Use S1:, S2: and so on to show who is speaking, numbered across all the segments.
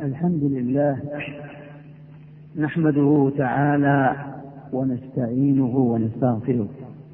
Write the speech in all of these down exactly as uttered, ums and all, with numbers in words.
S1: الحمد لله نحمده تعالى ونستعينه ونستغفره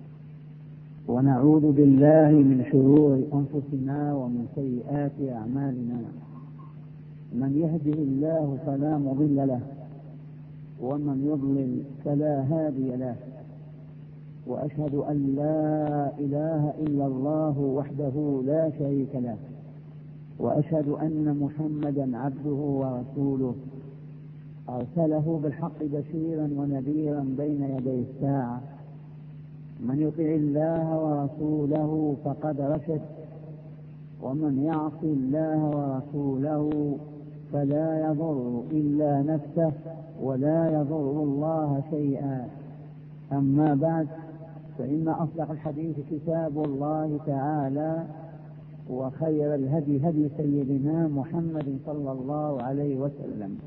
S1: ونعوذ بالله من شرور أنفسنا ومن سيئات أعمالنا. من يهده الله فلا مضل له ومن يضلل فلا هادي له، وأشهد أن لا إله إلا الله وحده لا شريك له، وأشهد أن محمدا عبده ورسوله أرسله بالحق بشيرا ونذيرا بين يدي الساعة. من يطع الله ورسوله فقد رشد، ومن يعص الله ورسوله فلا يضر إلا نفسه ولا يضر الله شيئا. أما بعد، فإن أصدق الحديث كتاب الله تعالى، وخير الهدي هدي سيدنا محمد صلى الله عليه وسلم،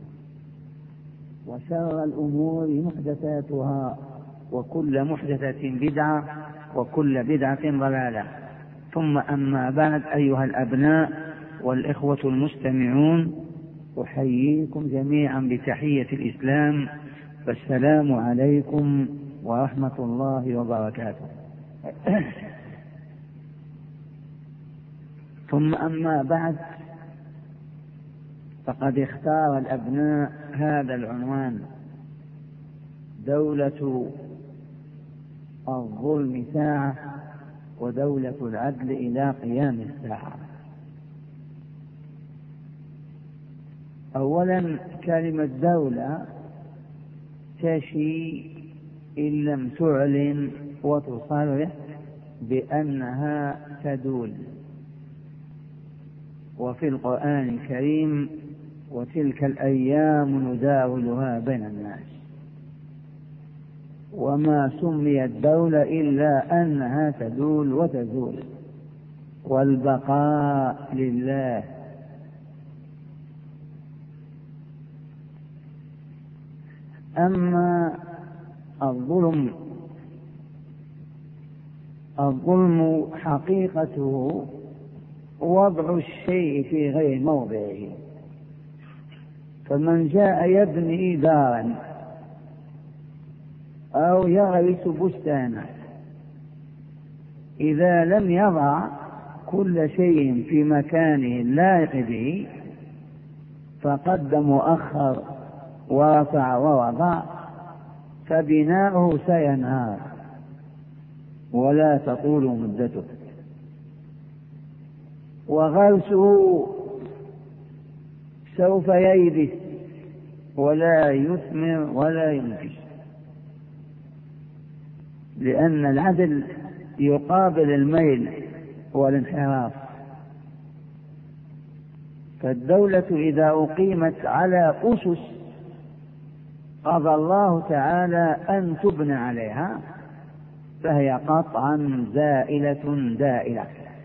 S1: وشر الأمور محدثاتها، وكل محدثة بدعة، وكل بدعة ضلالة. ثم أما بعد، أيها الأبناء والإخوة المستمعون، أحييكم جميعا بتحية الإسلام، فالسلام عليكم ورحمة الله وبركاته. ثم أما بعد، فقد اختار الأبناء هذا العنوان: دولة الظلم ساعة، ودولة العدل إلى قيام الساعة. أولا، كلمة دولة تشي إن لم تعلن وتصرح بأنها تدول، وفي القرآن الكريم: وتلك الأيام نداولها بين الناس. وما سميت دولة إلا أنها تدول وتزول، والبقاء لله. أما الظلم الظلم حقيقته وضع الشيء في غير موضعه. فمن جاء يبني دارا أو يغرس بستانا، إذا لم يضع كل شيء في مكانه اللائق به، فقدم وأخر ورفع ووضع، فبناؤه سينهار ولا تطول مدته، وغرسه سوف ييبس ولا يثمر ولا ينتج، لأن العدل يقابل الميل والانحراف. فالدولة إذا أقيمت على أسس قضى الله تعالى أن تبنى عليها، فهي قطعا زائلة دائلة.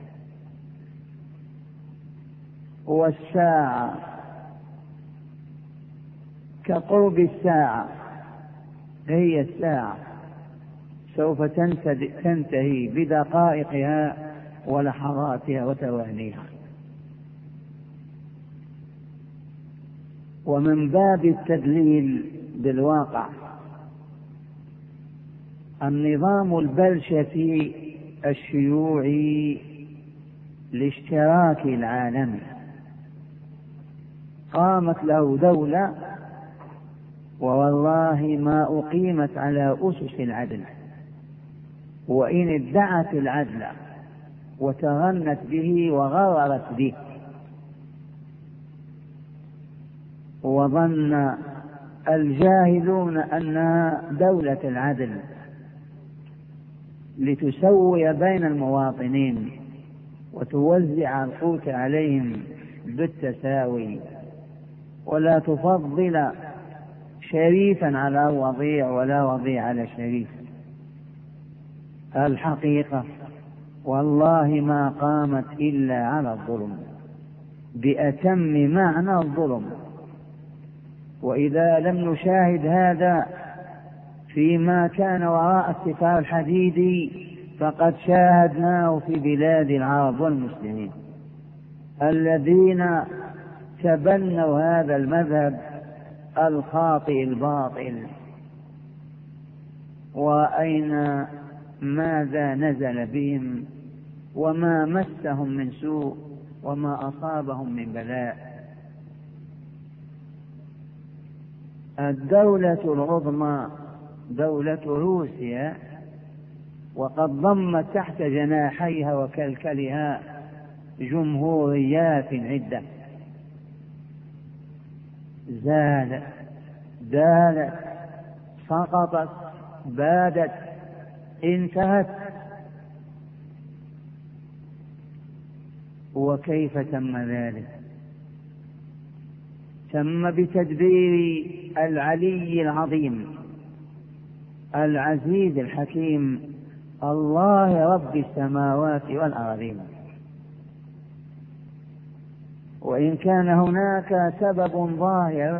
S1: والساعة كقرب الساعة، هي الساعة سوف تنتهي بدقائقها ولحظاتها وثوانيها. ومن باب التدليل بالواقع، النظام البلشفي الشيوعي الاشتراكي العالمي قامت له دولة، ووالله ما أقيمت على أسس العدل، وإن ادعت العدل وتغنت به وغررت به، وظن الجاهلون أنها دولة العدل لتسوي بين المواطنين وتوزع القوت عليهم بالتساوي، ولا تفضل شريفا على وضيع ولا وضيع على شريف. الحقيقة والله ما قامت إلا على الظلم بأتم معنى الظلم. وإذا لم نشاهد هذا فيما كان وراء الستار الحديدي، فقد شاهدناه في بلاد العرب والمسلمين الذين تبنوا هذا المذهب الخاطئ الباطل. وأين ماذا نزل بهم وما مسهم من سوء وما أصابهم من بلاء. الدولة العظمى دولة روسيا، وقد ضمت تحت جناحيها وكلكلها جمهوريات عدة، زالت دالت سقطت بادت انتهت. وكيف تم ذلك؟ تم بتدبير العلي العظيم العزيز الحكيم الله رب السماوات والأرضين. وإن كان هناك سبب ظاهر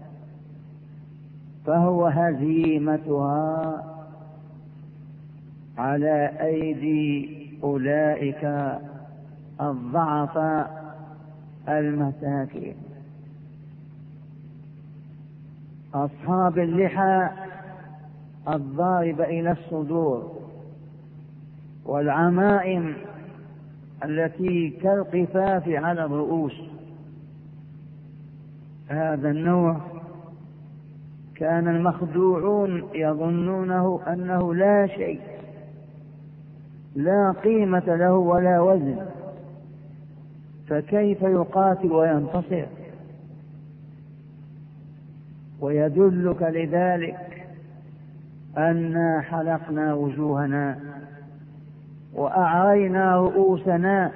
S1: فهو هزيمتها على أيدي أولئك الضعفاء المساكين أصحاب اللحى الضاربة إلى الصدور والعمائم التي كالقفاف على الرؤوس. هذا النوع كان المخدوعون يظنونه أنه لا شيء، لا قيمة له ولا وزن، فكيف يقاتل وينتصر؟ ويدلك لذلك أنا حلقنا وجوهنا وأعرينا رؤوسنا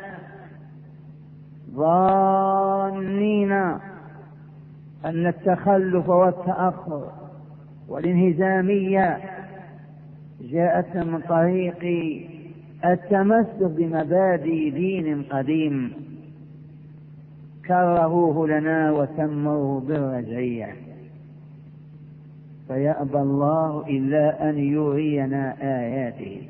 S1: ظانين أن التخلف والتأخر والانهزامية جاءت من طريق التمسك بمبادئ دين قديم كرهوه لنا وسموه بالرجعية، فيأبى الله إلا أن يرينا آياته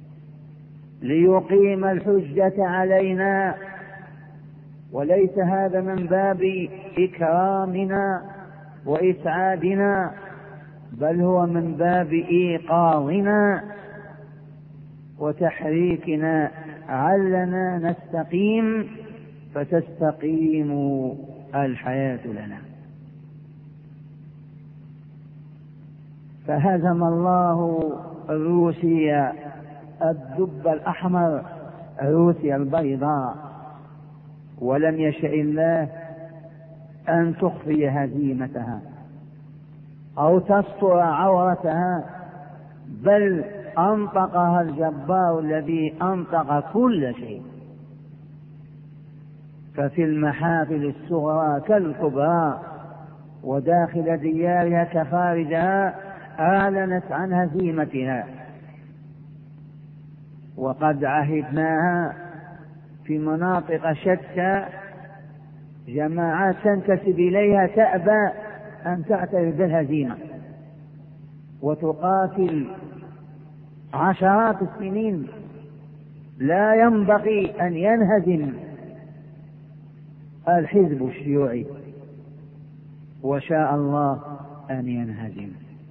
S1: ليقيم الحجة علينا. وليس هذا من باب إكرامنا وإسعادنا، بل هو من باب إيقاظنا وتحريكنا علنا نستقيم فتستقيم الحياة لنا. فهزم الله روسيا الدب الأحمر روسيا البيضاء، ولم يشأ الله أن تخفي هزيمتها أو تستر عورتها، بل أنطقها الجبار الذي أنطق كل شيء. ففي المحافل الصغرى كالكبرى وداخل ديارها كخارجها أعلنت عن هزيمتها. وقد عهدناها في مناطق شتى جماعات تنتسب إليها تأبى أن تعترف بالهزيمة وتقاتل عشرات السنين. لا ينبغي أن ينهزم الحزب الشيوعي، وشاء الله أن ينهزم.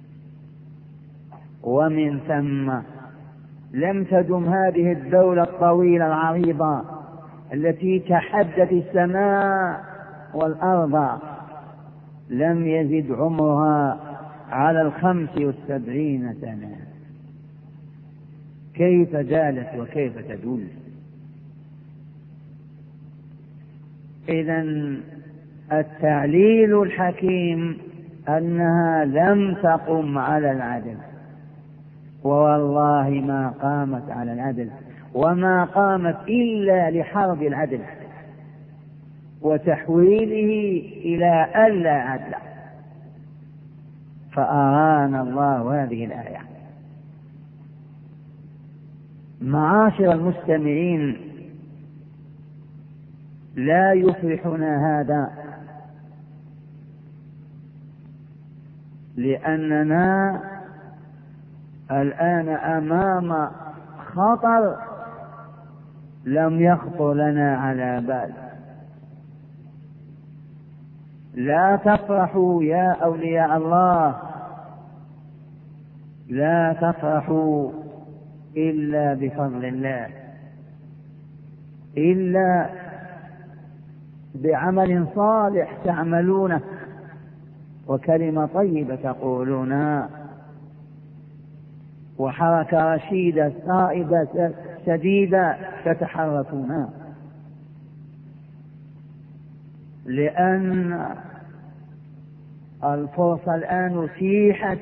S1: ومن ثم لم تدم هذه الدولة الطويلة العريضة التي تحدت السماء والأرض، لم يزد عمرها على الخمس والسبعين سنة. كيف دالت وكيف تدل؟ إذن التعليل الحكيم أنها لم تقم على العدل، ووالله ما قامت على العدل، وما قامت إلا لحرب العدل وتحويله إلى ألا عدل. فأرانا الله هذه الآية. معاشر المستمعين، لا يفرحنا هذا، لأننا الآن أمام خطر لم يخطر لنا على بال. لا تفرحوا يا أولياء الله، لا تفرحوا إلا بفضل الله، إلا بعمل صالح تعملونه وكلمة طيبة تقولونها وحركة رشيدة صائبة سديدة تتحركونها، لأن الفرصة الآن أتيحت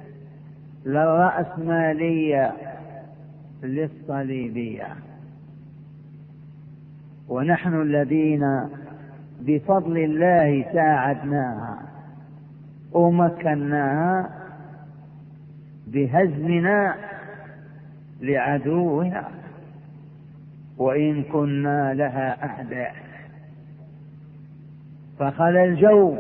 S1: للرأسمالية للصليبية، ونحن الذين بفضل الله ساعدناها ومكناها بهزمنا لعدوها، وإن كنا لها أعداء. فخلى الجو،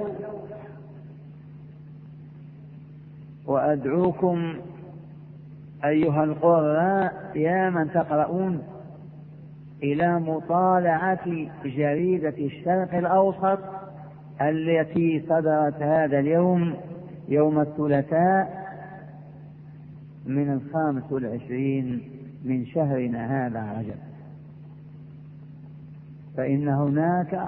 S1: وأدعوكم أيها القراء يا من تقرؤون إلى مطالعة جريدة الشرق الأوسط التي صدرت هذا اليوم يوم الثلاثاء من الخامس والعشرين من شهرنا هذا رجب، فإن هناك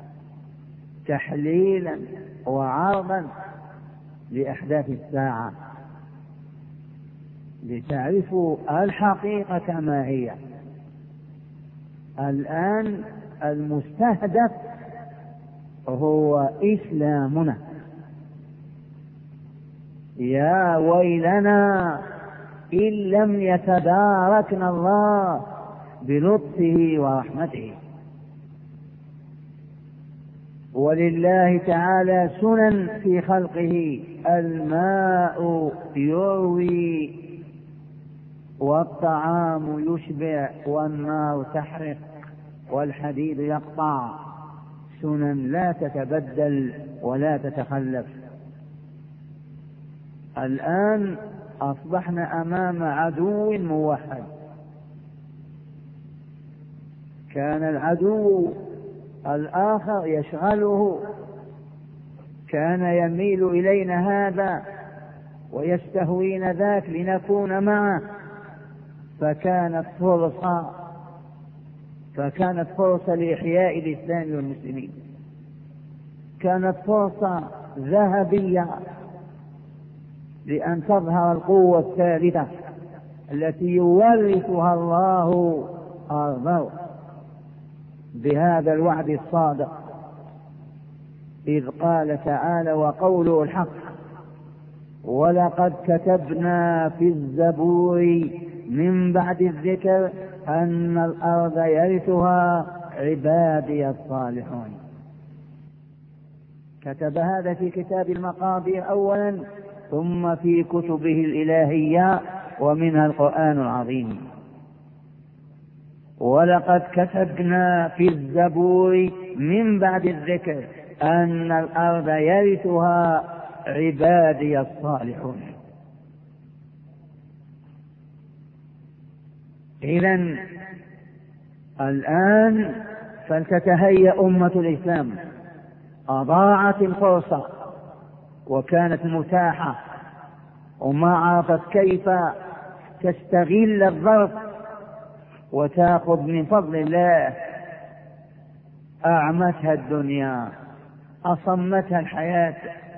S1: تحليلا وعرضا لأحداث الساعة لتعرفوا الحقيقة ما هي. الآن المستهدف هو إسلامنا. يا ويلنا إن لم يتباركنا الله بلطفه ورحمته. ولله تعالى سنن في خلقه، الماء يروي والطعام يشبع والنار تحرق والحديد يقطع، سنن لا تتبدل ولا تتخلف. الآن أصبحنا أمام عدو موحد. كان العدو الآخر يشغله، كان يميل إلينا هذا ويستهوين ذاك لنكون معه، فكانت فرصة فكانت فرصة لإحياء الإسلام والمسلمين، كانت فرصة ذهبية لأن تظهر القوة الثالثة التي يورثها الله أرضه بهذا الوعد الصادق، إذ قال تعالى وقوله الحق ولقد كتبنا في الزبور من بعد الذكر أن الأرض يرثها عبادي الصالحون. كتب هذا في كتاب المقادير أولا، ثم في كتبه الإلهية ومنها القرآن العظيم. ولقد كتبنا في الزبور من بعد الذكر أن الأرض يرثها عبادي الصالحون. إذن الآن فلتتهيأ أمة الإسلام، أضاعت الفرصة وكانت متاحة وما عرفت كيف تستغل الظرف وتأخذ من فضل الله. أعمتها الدنيا، أصمتها الحياة،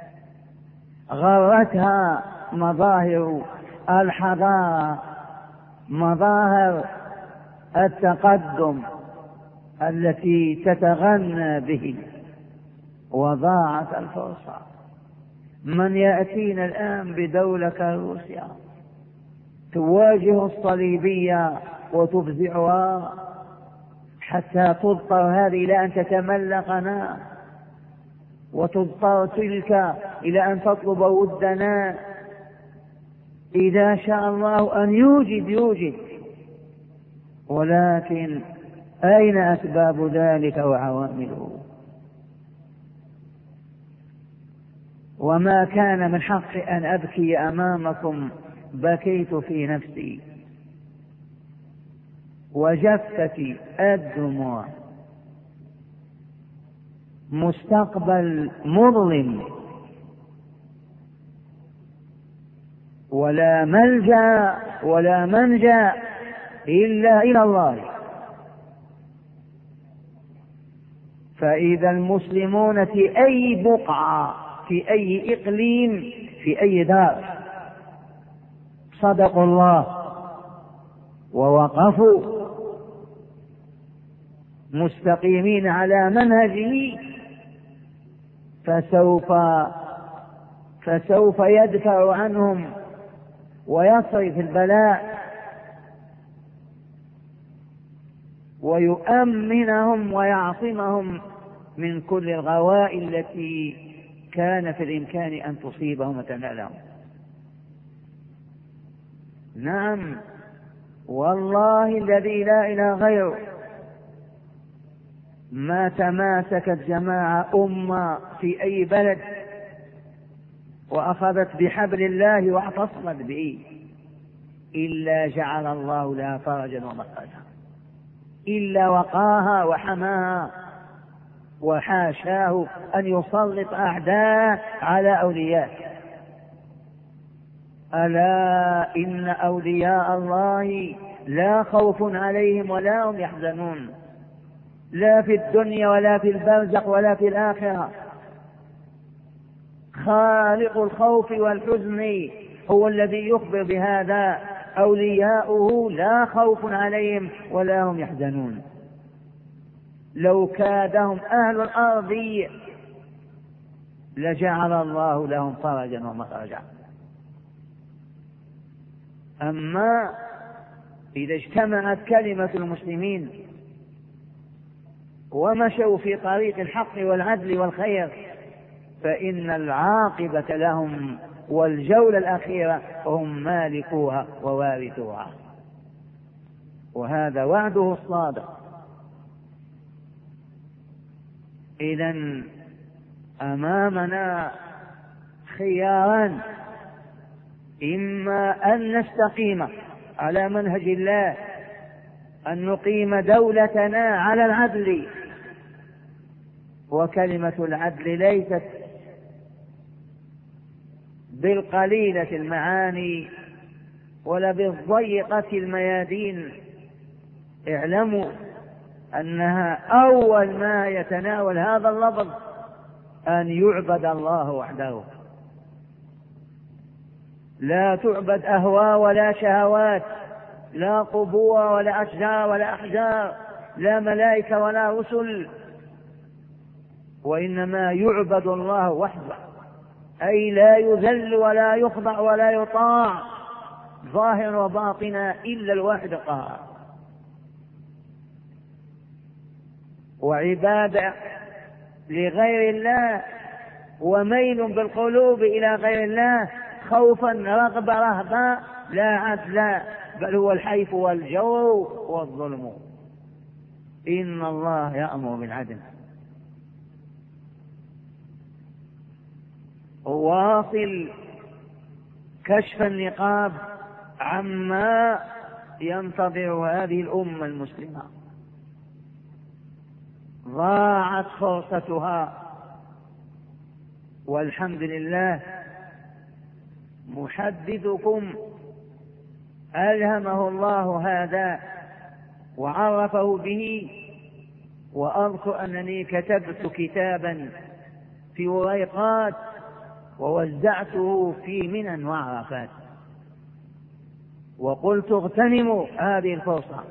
S1: غرتها مظاهر الحضارة، مظاهر التقدم التي تتغنى به، وضاعت الفرصة. من يأتينا الآن بدولة كروسيا تواجه الصليبية وتفزعها حتى تضطر هذه إلى أن تتملقنا، وتضطر تلك إلى أن تطلب ودنا. إذا شاء الله أن يوجد يوجد، ولكن أين أسباب ذلك وعوامله؟ وما كان من حق أن أبكي أمامكم بكيت في نفسي وجفت الدموع. مستقبل مظلم، ولا ملجأ ولا منجأ إلا إلى الله. فإذا المسلمون في أي بقعة، في أي إقليم، في أي دار، صدقوا الله ووقفوا مستقيمين على منهجه، فسوف فسوف يدفع عنهم ويصرف البلاء ويؤمنهم ويعصمهم من كل الغوائل التي كان في الإمكان أن تصيبهم وتنالهم. نعم والله الذي لا إله غيره ما تماسكت جماعة أمة في أي بلد وأخذت بحبل الله واعتصمت به إلا جعل الله لها فرجا ومخرجا، إلا وقاها وحماها، وحاشاه أن يسلط أعداء على أولياء. ألا إن أولياء الله لا خوف عليهم ولا هم يحزنون، لا في الدنيا ولا في البرزخ ولا في الآخرة. خالق الخوف والحزن هو الذي يخبر بهذا، أولياؤه لا خوف عليهم ولا هم يحزنون. لو كادهم أهل الأرض لجعل الله لهم فرجا ومخرجا. أما إذا اجتمعت كلمة المسلمين ومشوا في طريق الحق والعدل والخير فإن العاقبة لهم، والجولة الأخيرة هم مالكوها ووارثوها، وهذا وعده الصادق. إذن أمامنا خياران: إما أن نستقيم على منهج الله، أن نقيم دولتنا على العدل، وكلمة العدل ليست بالقليلة المعاني ولا بالضيقة الميادين. اعلموا أنها أول ما يتناول هذا اللفظ أن يعبد الله وحده، لا تعبد أهواء ولا شهوات، لا قبور ولا أشجار ولا أحجار، لا ملائكة ولا رسل، وإنما يعبد الله وحده، أي لا يذل ولا يخضع ولا يطاع ظاهر وباطنا إلا الواحد القهار. وعبادة لغير الله وميل بالقلوب إلى غير الله خوفا رغبة رهبة لا عدل، بل هو الحيف والجور والظلم. إن الله يأمر بالعدل. واصل كشف النقاب عما ينتظر هذه الأمة المسلمة. ضاعت فرصتها، والحمد لله محدثكم ألهمه الله هذا وعرفه به. وأذكر أنني كتبت كتابا في وريقات ووزعته في منن وعرفات، وقلت اغتنموا هذه الفرصة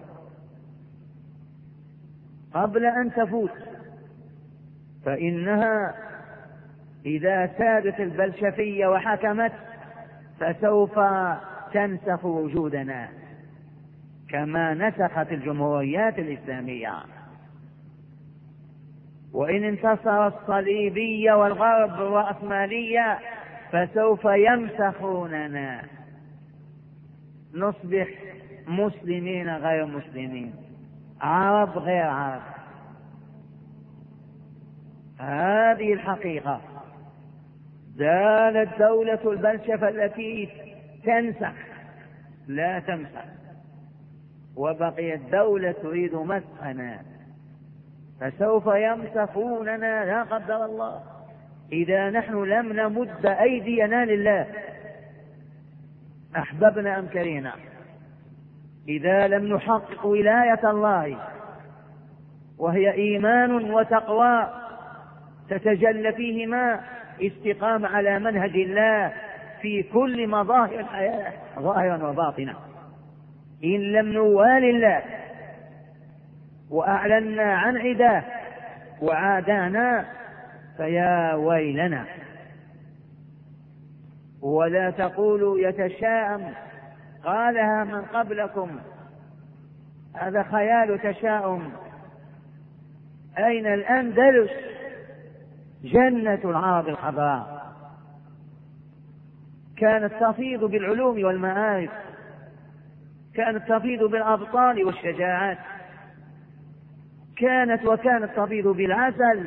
S1: قبل أن تفوت، فإنها إذا سادت البلشفية وحكمت فسوف تنسخ وجودنا كما نسخت الجمهوريات الإسلامية. وإن انتصر الصليبية والغرب الرأسمالية فسوف يمسخوننا، نصبح مسلمين غير مسلمين، عرب غير عرب. هذه الحقيقة. زالت دولة البلشفة التي تنسخ لا تمسخ، وبقيت دولة تريد مسخنا. فسوف يمسخوننا لا قدر الله إذا نحن لم نمد أيدينا لله أحببنا أم كرهنا، إذا لم نحقق ولاية الله وهي إيمان وتقوى تتجلى فيهما استقامة على منهج الله في كل مظاهر الحياة ظاهرا وباطنا. إن لم نوالي الله وأعلنا عن عداه وعادانا فيا ويلنا. ولا تقولوا يتشاءم، قالها من قبلكم، هذا خيال تشاؤم. أين الأندلس جنة العرب الخضراء، كانت تفيض بالعلوم والمعارف، كانت تفيض بالأبطال والشجاعات، كانت وكانت تفيض بالعسل.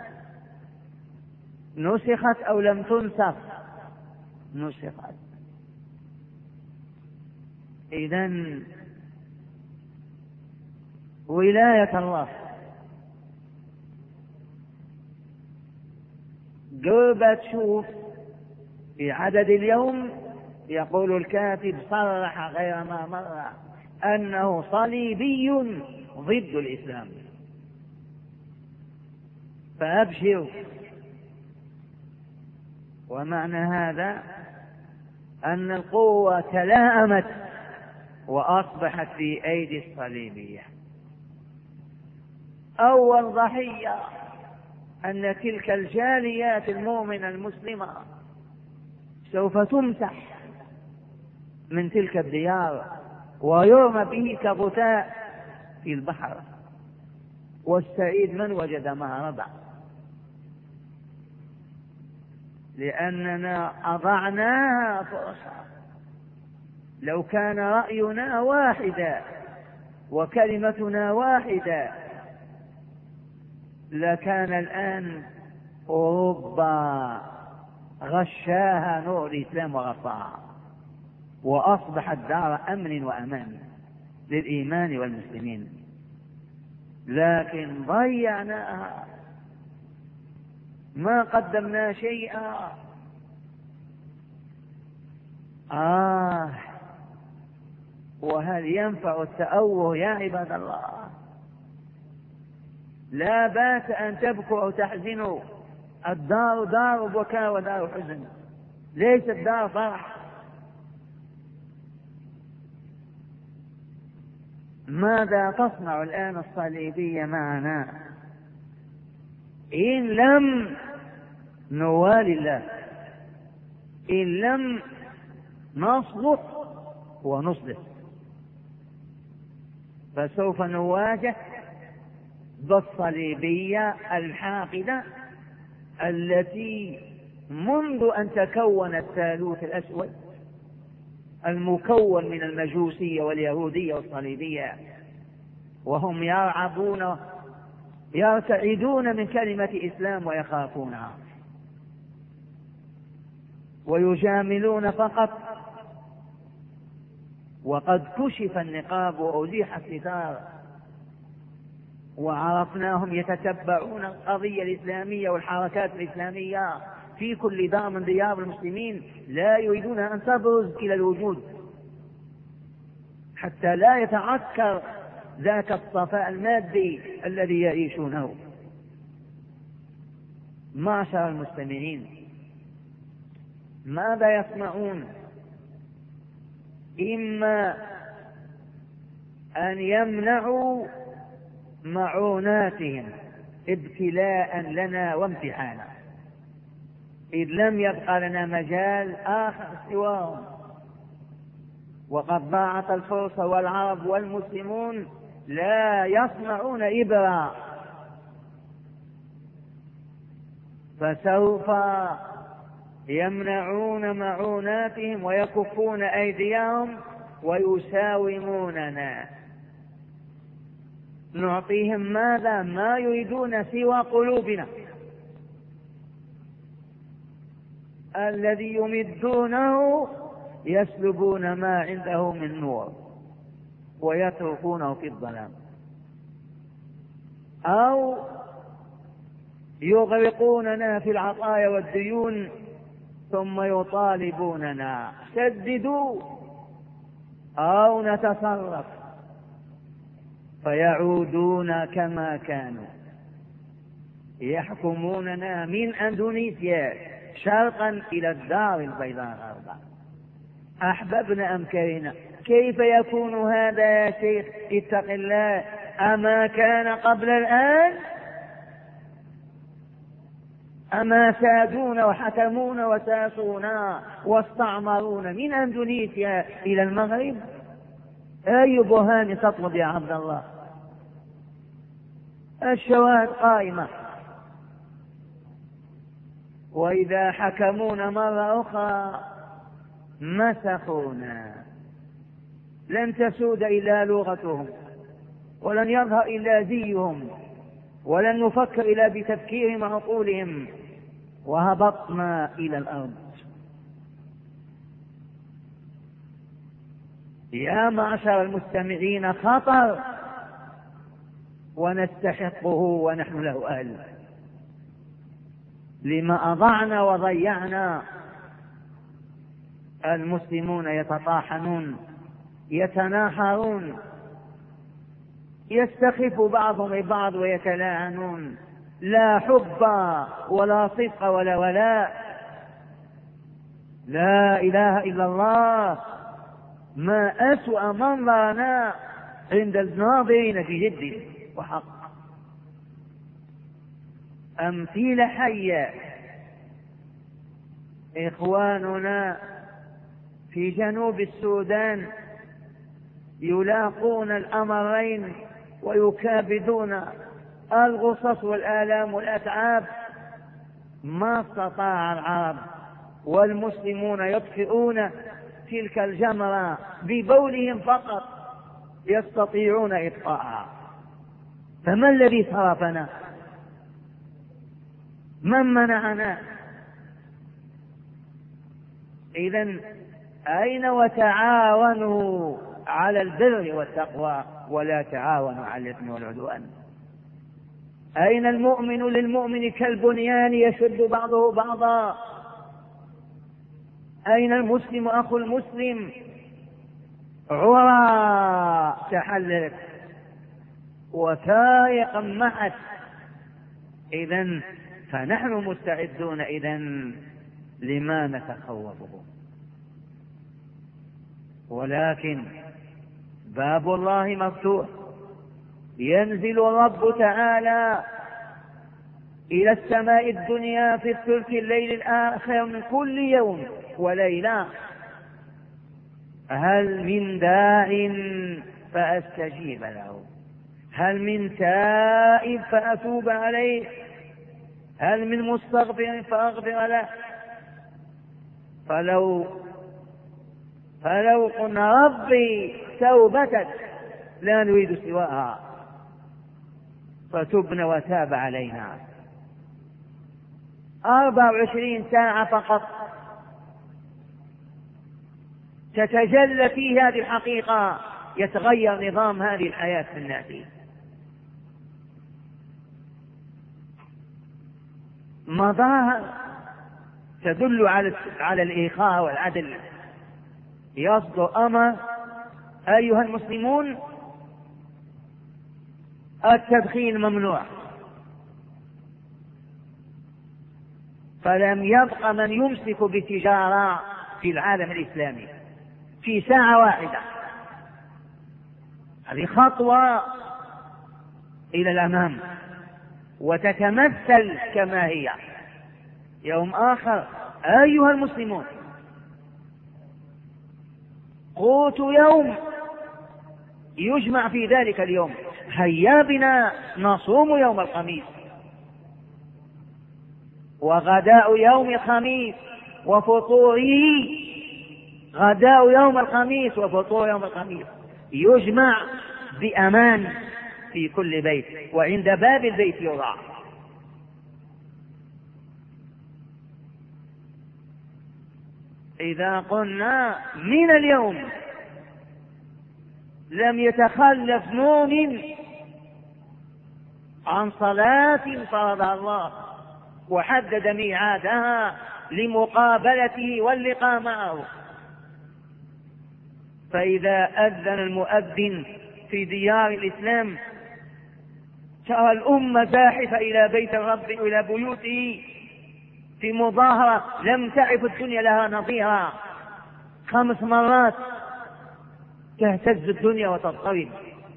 S1: نسخت أو لم تنسخ؟ نسخت. إذن ولاية الله قرب تشوف في عدد اليوم، يقول الكاتب صرح غير ما مر أنه صليبي ضد الإسلام. فأبشروا. ومعنى هذا أن القوة تلاءمت وأصبحت في أيدي الصليبية. أول ضحية أن تلك الجاليات المؤمنة المسلمة سوف تمسح من تلك الديار ويرمى به كغثاء في البحر، والسعيد من وجد مهربا، لأننا أضعناها فرصة. لو كان رأينا واحدا وكلمتنا واحدة لكان الآن أوروبا غشاها نور الإسلام وغطاها، وأصبحت دار أمن وأمان للإيمان والمسلمين، لكن ضيعناها، ما قدمنا شيئا. آه وهل ينفع التأوه يا عباد الله؟ لا بأس أن تبكوا أو تحزنوا، الدار دار بكاء ودار حزن، ليست دار فرح. ماذا تصنع الآن الصليبية معنا إن لم نوالي الله، إن لم نصلح ونصلح؟ فسوف نواجه بالصليبية الحاقدة التي منذ أن تكون الثالوث الأسود المكون من المجوسية واليهودية والصليبية، وهم يرعبون يرتعدون من كلمة إسلام ويخافونها ويجاملون فقط، وقد كشف النقاب وأزيح الستار وعرفناهم يتتبعون القضية الإسلامية والحركات الإسلامية في كل دار من ديار المسلمين، لا يريدون أن تبرز إلى الوجود حتى لا يتعكر ذاك الصفاء المادي الذي يعيشونه. معشر المستمعين، ماذا يصنعون؟ إما أن يمنعوا معوناتهم ابتلاء لنا وامتحانا، إذ لم يبقى لنا مجال آخر سواهم، وقد ضاعت الفرصة والعرب والمسلمون لا يصنعون إبرة. فسوف يمنعون معوناتهم ويكفون أيديهم ويساوموننا. نعطيهم ماذا؟ ما يريدون سوى قلوبنا الذي يمدونه يسلبون ما عنده من نور ويتركونه في الظلام. أو يغرقوننا في العطايا والديون ثم يطالبوننا سددوا أو نتصرف، فيعودون كما كانوا يحكموننا من أندونيسيا شرقا إلى الدار البيضاء غربا. أحببنا أم كرهنا. كيف يكون هذا يا شيخ؟ اتق الله. أما كان قبل الآن؟ أما سادونا وحكمونا وساسونا واستعمرونا من أندونيسيا إلى المغرب؟ أي برهان تطلب يا عبد الله؟ الشواهد قائمة. وإذا حكمونا مرة أخرى مسخونا، لن تسود إلا لغتهم، ولن يظهر إلا زيهم، ولن نفكر إلا بتفكيرهم وعقولهم، وهبطنا إلى الأرض. يا معشر المستمعين، خطر ونستحقه ونحن له أهل، لما أضعنا وضيعنا. المسلمون يتطاحنون يتناحرون، يستخف بعضهم ببعض ويتلاعنون، لا حب ولا صدق ولا ولاء. لا إله إلا الله. ما أسوأ منظرنا عند الناظرين في جد وحق. أمثيل حية. إخواننا في جنوب السودان يلاقون الأمرين ويكابدون الغصص والآلام والأتعاب. ما استطاع العرب والمسلمون يطفئون تلك الجمرة ببولهم فقط، يستطيعون إطفاءها. فما الذي صرفنا؟ من منعنا؟ إذن أين وتعاونوا على البر والتقوى ولا تعاونوا على الإثم والعدوان؟ أين المؤمن للمؤمن كالبنيان يشد بعضه بعضا؟ أين المسلم أخو المسلم؟ عرى تحللت وثائقا معت. إذن فنحن مستعدون إذن لما نتخوفه. ولكن باب الله مفتوح. ينزل الرب تعالى إلى السماء الدنيا في الثلث الليل الآخر من كل يوم وليلة. هل من داع فأستجيب له؟ هل من تائب فأتوب عليه؟ هل من مستغفر فأغفر له؟ فلو فلو قلنا ربي توبتك لا نريد سواها، فتبنا وتاب علينا. أربع وعشرين ساعة فقط تتجلى فيه هذه الحقيقة، يتغير نظام هذه الحياة في الناس. مظاهر تدل على على الإخاء والعدل. يصدر أمر أيها المسلمون التدخين ممنوع، فلم يبق من يمسك بتجارة في العالم الإسلامي في ساعة واحدة. هذه خطوة إلى الأمام وتتمثل كما هي. يوم آخر أيها المسلمون قوت يوم يجمع في ذلك اليوم. هيا بنا نصوم يوم الخميس، وغداء يوم الخميس وفطوره غداء يوم الخميس وفطور يوم الخميس يجمع بأمان في كل بيت، وعند باب البيت يوضع. إذا قلنا من اليوم لم يتخلف مؤمن عن صلاة فرضها الله وحدد ميعادها لمقابلته واللقاء معه. فإذا أذن المؤذن في ديار الإسلام ترى الأمة زاحفة إلى بيت الرب إلى بيوته في مظاهرة لم تعرف الدنيا لها نظيرا، خمس مرات تهتز الدنيا وتضطرب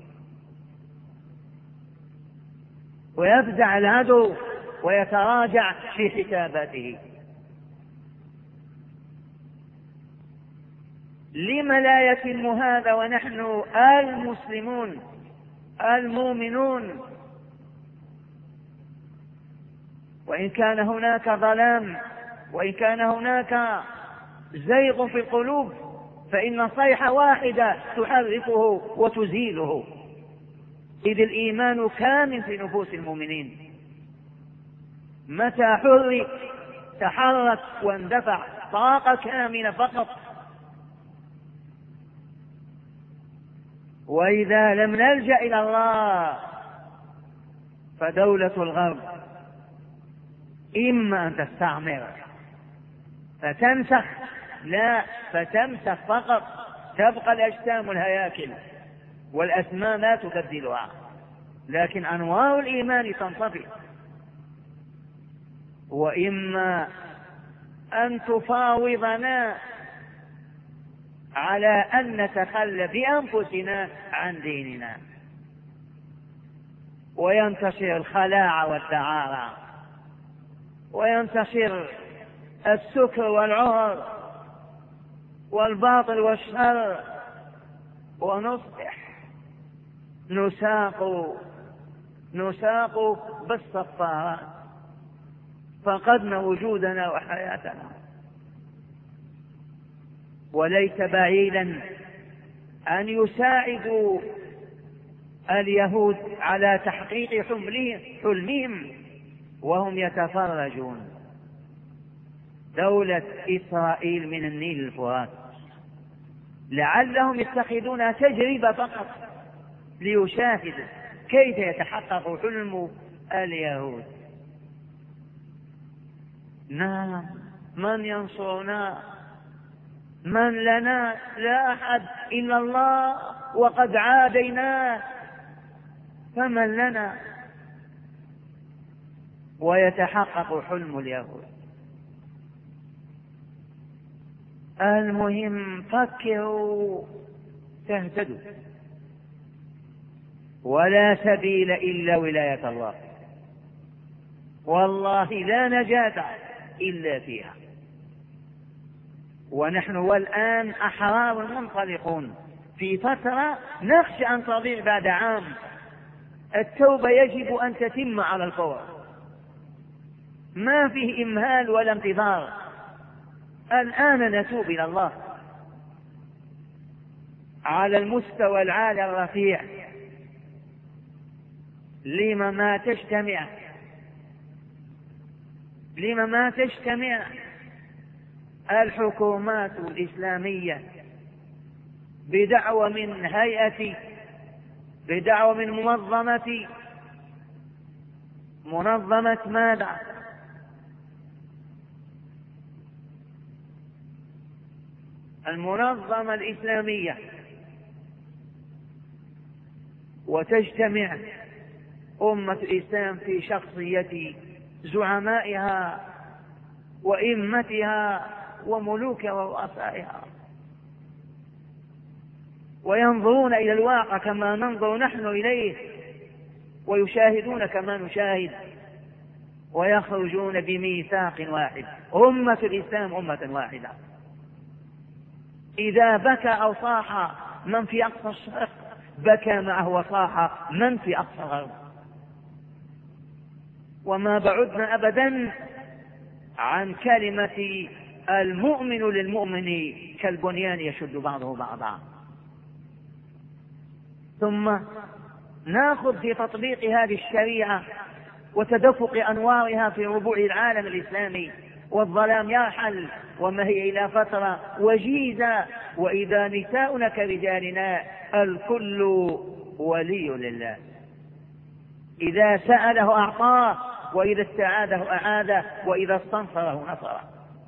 S1: ويفزع العدو ويتراجع في حساباته. لم لا يتم هذا ونحن المسلمون المؤمنون وإن كان هناك ظلام وإن كان هناك زيغ في القلوب فإن صيحة واحدة تحركه وتزيله، إذ الإيمان كامل في نفوس المؤمنين. متى حرك تحرك واندفع طاقة كاملة فقط. وإذا لم نلجأ إلى الله فدولة الغرب إما أن تستعمر فتنسخ، لا فتمسخ فقط، تبقى الأجسام الهياكل والأسماء لا تبدلها، لكن أنوار الإيمان تنطفئ. وإما أن تفاوضنا على أن نتخلى بأنفسنا عن ديننا وينتشر الخلاعة والدعارة وينتشر السكر والعهر والباطل والشر ونصبح نساق نساق بالصفارات، فقدنا وجودنا وحياتنا. وليس بعيدا أن يساعدوا اليهود على تحقيق حلمهم وهم يتفرجون دولة إسرائيل من النيل الفرات، لعلهم يتخذونها تجربة فقط ليشاهدوا كيف يتحقق حلم اليهود. نعم، من ينصرنا؟ من لنا؟ لا أحد إلا الله، وقد عاديناه، فمن لنا؟ ويتحقق حلم اليهود. المهم فكروا تهتدوا، ولا سبيل إلا ولاية الله، والله لا نجاة إلا فيها. ونحن والآن أحرار منطلقون في فترة نخشى أن تضيع بعد عام. التوبة يجب أن تتم على الفور، ما فيه إمهال ولا انتظار. الآن نتوب إلى الله على المستوى العالي الرفيع. لما ما تجتمع لما ما تجتمع الحكومات الإسلامية بدعوة من هيئة بدعوة من منظمة منظمة ماذا؟ المنظمة الإسلامية، وتجتمع أمة الإسلام في شخصية زعمائها وإمتها وملوكها ورؤسائها، وينظرون إلى الواقع كما ننظر نحن إليه، ويشاهدون كما نشاهد، ويخرجون بميثاق واحد. أمة الإسلام أمة واحدة. إذا بكى أو صاح من في أقصى الشرق بكى معه وصاح من في أقصى الغرب، وما بعدنا أبدا عن كلمة المؤمن للمؤمن كالبنيان يشد بعضه بعضا. ثم ناخذ في تطبيق هذه الشريعة وتدفق أنوارها في ربوع العالم الإسلامي، والظلام يرحل وما هي إلى فترة وجيزة. وإذا نساؤنا كرجالنا الكل ولي لله. إذا سأله أعطاه، وإذا استعاذه أعاده، وإذا استنصره نصره.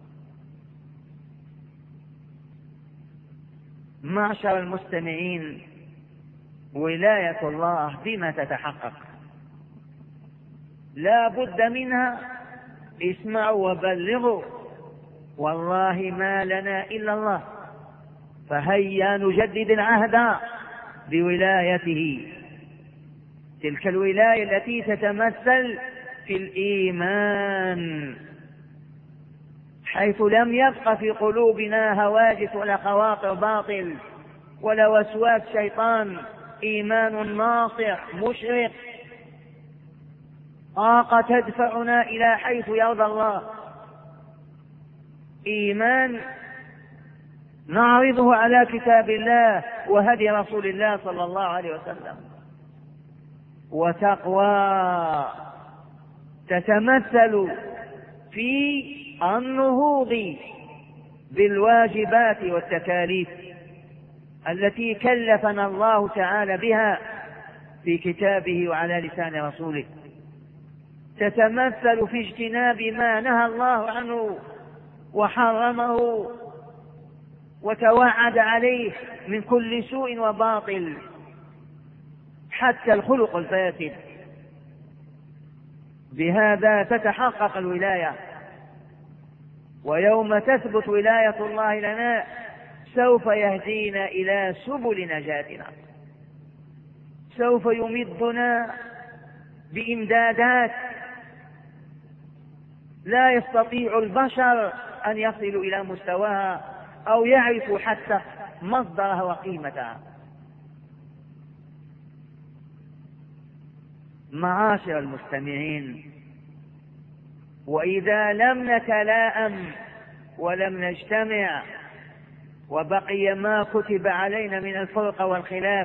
S1: معشر المستمعين، ولاية الله بما تتحقق؟ لا بد منها. اسمعوا وبلغوا، والله ما لنا إلا الله، فهيا نجدد العهد بولايته، تلك الولاية التي تتمثل في الإيمان، حيث لم يبق في قلوبنا هواجس ولا خواطر باطل ولا وسواس شيطان. إيمان ناصع مشرق، طاقة تدفعنا إلى حيث يرضى الله، إيمان نعرضه على كتاب الله وهدي رسول الله صلى الله عليه وسلم، وتقوى تتمثل في النهوض بالواجبات والتكاليف التي كلفنا الله تعالى بها في كتابه وعلى لسان رسوله، تتمثل في اجتناب ما نهى الله عنه وحرمه وتوعد عليه من كل سوء وباطل، حتى الخلق الفاسد. بهذا تتحقق الولاية. ويوم تثبت ولاية الله لنا سوف يهدينا إلى سبل نجاتنا، سوف يمدنا بإمدادات لا يستطيع البشر أن يصلوا إلى مستواها أو يعرفوا حتى مصدرها وقيمتها. معاشر المستمعين، وإذا لم نتلاءم ولم نجتمع وبقي ما كتب علينا من الفرقة والخلاف،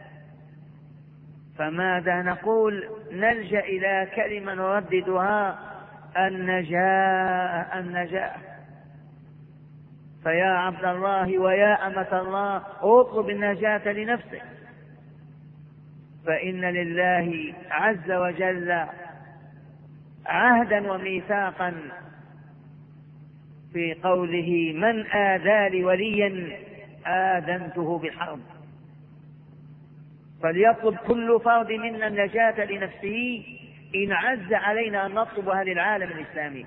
S1: فماذا نقول؟ نلجأ إلى كلمة نرددها: النجاة النجاة. فيا عبد الله ويا أمة الله، اطلب النجاة لنفسك، فإن لله عز وجل عهدا وميثاقا في قوله: من آذى لي وليا آذنته بالحرب. فليطلب كل فرد منا النجاة لنفسه إن عز علينا أن نطلبها للعالم الإسلامي.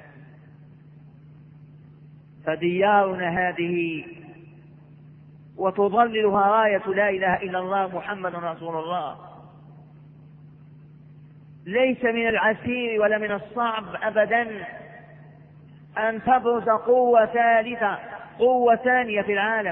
S1: فديارنا هذه وتظللها راية لا إله إلا الله محمد رسول الله. ليس من العسير ولا من الصعب أبدا أن تبرز قوة ثالثة، قوة ثانية في العالم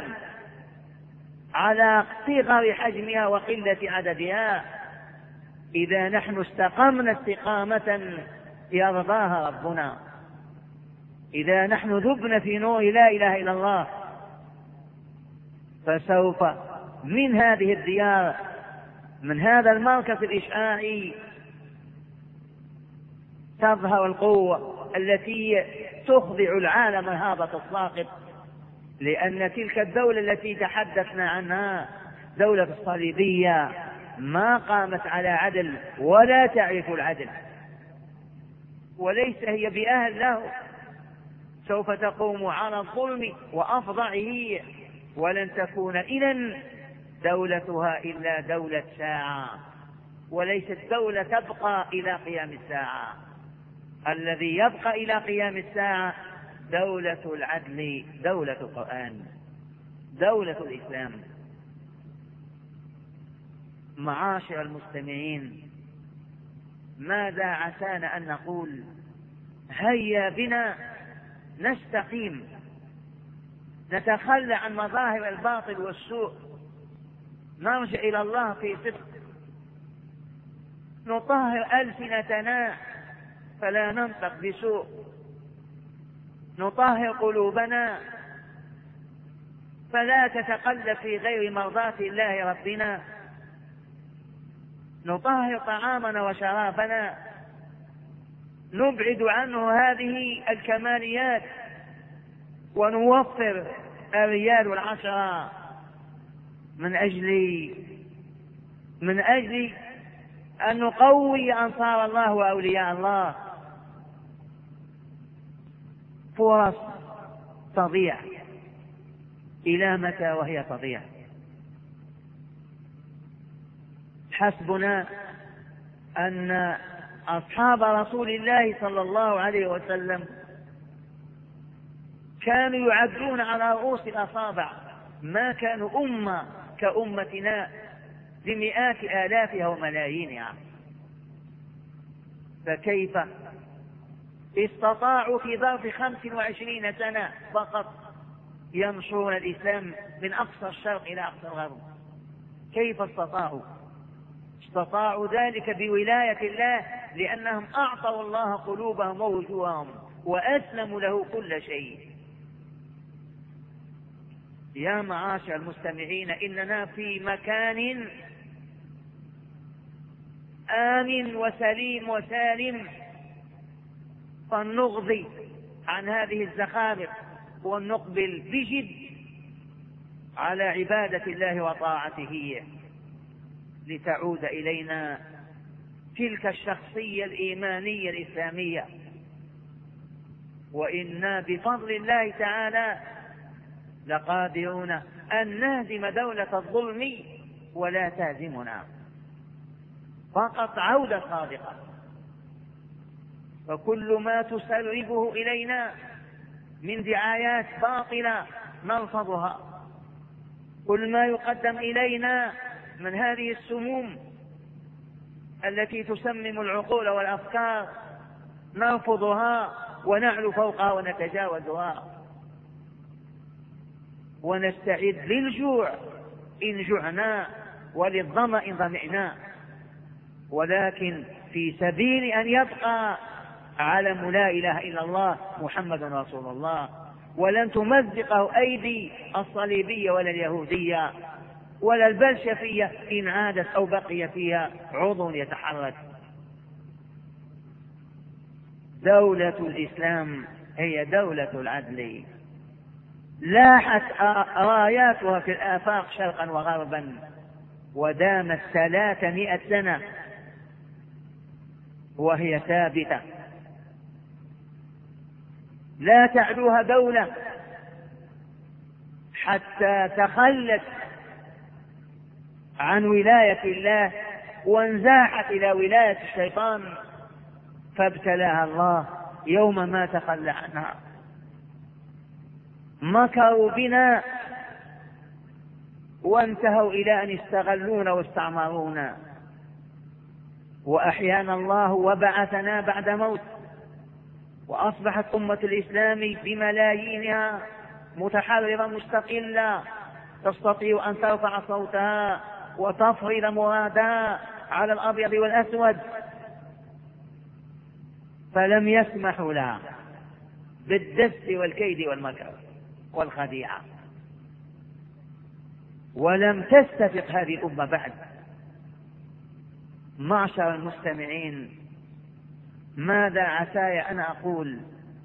S1: على صغر حجمها وقلة عددها، إذا نحن استقمنا استقامة يرضاها ربنا، إذا نحن ذبنا في نور لا إله إلا الله، فسوف من هذه الديار، من هذا المركز الإشعاعي، تظهر القوة التي تخضع العالم الهابط الساقط. لأن تلك الدولة التي تحدثنا عنها، دولة الصليبية، ما قامت على عدل ولا تعرف العدل، وليس هي بأهل له، سوف تقوم على الظلم وأفظعه، ولن تكون إذن دولتها إلا دولة ساعة، وليست دولة تبقى إلى قيام الساعة. الذي يبقى إلى قيام الساعة دولة العدل، دولة القرآن، دولة الإسلام. معاشر المستمعين، ماذا عسانا أن نقول؟ هيا بنا نستقيم، نتخلى عن مظاهر الباطل والسوء، نرجع إلى الله في صدق، نطهر ألسنتنا فلا ننطق بسوء، نطهر قلوبنا فلا تتقلب في غير مرضاة الله ربنا، نطهر طعامنا وشرابنا، نبعد عنه هذه الكماليات، ونوفر الريال والعشرة من أجل من أجل أن نقوي أنصار الله وأولياء الله. فرص تضيع، إلى متى وهي تضيع؟ حسبنا أن أصحاب رسول الله صلى الله عليه وسلم كانوا يعدون على رؤوس الأصابع، ما كانوا أمة كأمتنا بمئات آلافها وملايينها، فكيف استطاعوا في ظرف خمس وعشرين سنة فقط ينشرون الإسلام من أقصى الشرق إلى أقصى الغرب؟ كيف استطاعوا؟ استطاعوا ذلك بولاية الله، لأنهم أعطوا الله قلوبهم ووجوههم وأسلموا له كل شيء. يا معاشر المستمعين، إننا في مكان آمن وسليم وسالم، فلنغضي عن هذه الزخارف ونقبل بجد على عبادة الله وطاعته، لتعود إلينا تلك الشخصية الإيمانية الإسلامية. وإنا بفضل الله تعالى لقادرون أن نهزم دولة الظلم ولا تهزمنا، فقط عودة صادقة. فكل ما تسربه إلينا من دعايات باطلة نرفضها، كل ما يقدم إلينا من هذه السموم التي تسمم العقول والأفكار نرفضها ونعلو فوقها ونتجاوزها، ونستعد للجوع إن جعنا وللظمأ إن ظمئنا، ولكن في سبيل أن يبقى علم لا إله إلا الله محمد رسول الله، ولن تمزقه أيدي الصليبية ولا اليهودية ولا البلشفية إن عادت أو بقي فيها عضو يتحرك. دولة الإسلام هي دولة العدل، لاحت راياتها في الآفاق شرقا وغربا، ودامت ثلاثمائة سنة وهي ثابتة، لا تعدوها دولة حتى تخلت عن ولاية الله وانزاحت إلى ولاية الشيطان، فابتلاها الله يوم ما تخلى عنها. مكروا بنا وانتهوا إلى أن استغلونا واستعمرونا، وأحيانا الله وبعثنا بعد موت، وأصبحت أمة الإسلام بملايينها متحررة مستقلة، تستطيع أن ترفع صوتها وتفرض مرادها على الأبيض والأسود، فلم يسمحوا لها بالدس والكيد والمكر والخديعة، ولم تستفق هذه الأمة بعد. معشر المستمعين، ماذا عساي أن أقول؟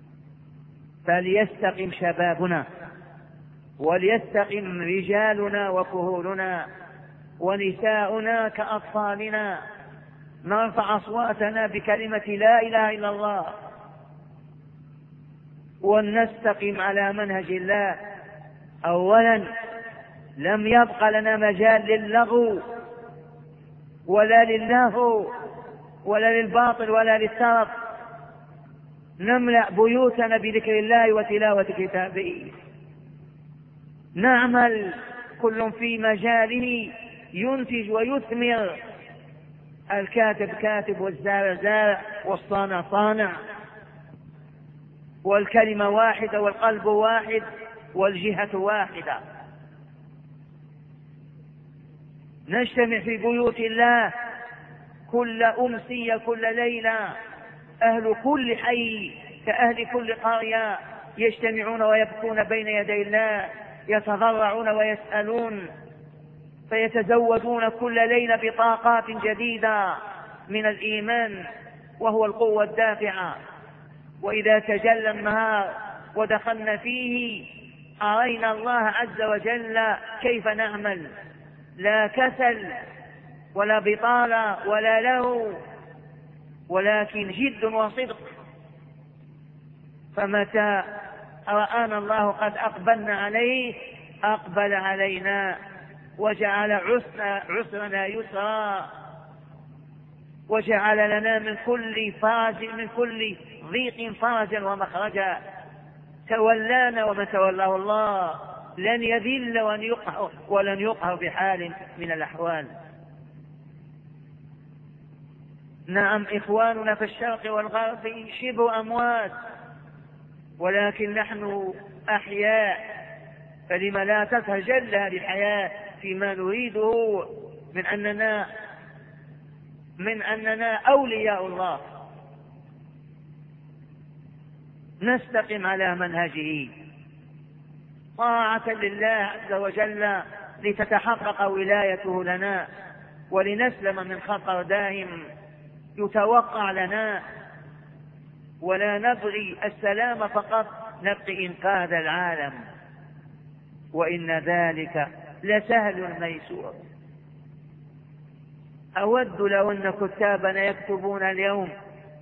S1: فليستقم شبابنا، وليستقم رجالنا وكهولنا ونساؤنا كأطفالنا، نرفع أصواتنا بكلمة لا إله إلا الله، ونستقم على منهج الله. أولا، لم يبق لنا مجال للغو ولا للهو ولا للباطل ولا للترف، نملأ بيوتنا بذكر الله وتلاوة كتابه، نعمل كل في مجاله ينتج ويثمر، الكاتب كاتب والزارع زارع والصانع صانع، والكلمة واحدة والقلب واحد والجهة واحدة. نجتمع في بيوت الله كل أمسية كل ليلة، أهل كل حي كأهل كل قرية يجتمعون ويبكون بين يدي الله، يتضرعون ويسألون، فيتزودون كل ليلة بطاقات جديدة من الإيمان وهو القوة الدافعة. وإذا تجلى النهار ودخلنا فيه أرينا الله عز وجل كيف نعمل، لا كسل ولا بطالة ولا له، ولكن جد وصدق. فمتى رآنا الله قد أقبلنا عليه أقبل علينا وجعل عسرنا يسرا، وجعل لنا من كل فرج من كل ضيق فرجا ومخرجا. تولانا ومن تولاه الله لن يذل ولن يقهر ولن يقهر بحال من الأحوال. نعم، إخواننا في الشرق والغرب شبه أموات، ولكن نحن أحياء، فلم لا تتجلى هذه الحياة فيما نريده من أننا من أننا أولياء الله نستقم على منهجه طاعة لله عز وجل لتتحقق ولايته لنا، ولنسلم من خطر داهم يتوقع لنا، ولا نبغي السلام فقط، نبغي إنقاذ العالم، وإن ذلك لسهل ميسور. أود لو أن كتابنا يكتبون اليوم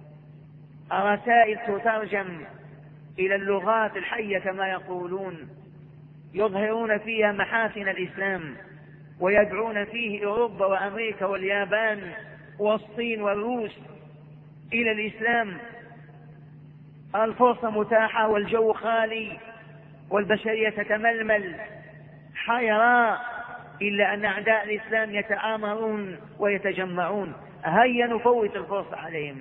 S1: رسائل تترجم إلى اللغات الحية كما يقولون، يظهرون فيها محاسن الإسلام، ويدعون فيه أوروبا وأمريكا واليابان والصين والروس إلى الإسلام. الفرصة متاحة والجو خالي والبشرية تتململ حيراء، إلا أن أعداء الإسلام يتآمرون ويتجمعون. هيا نفوت الفرصة عليهم.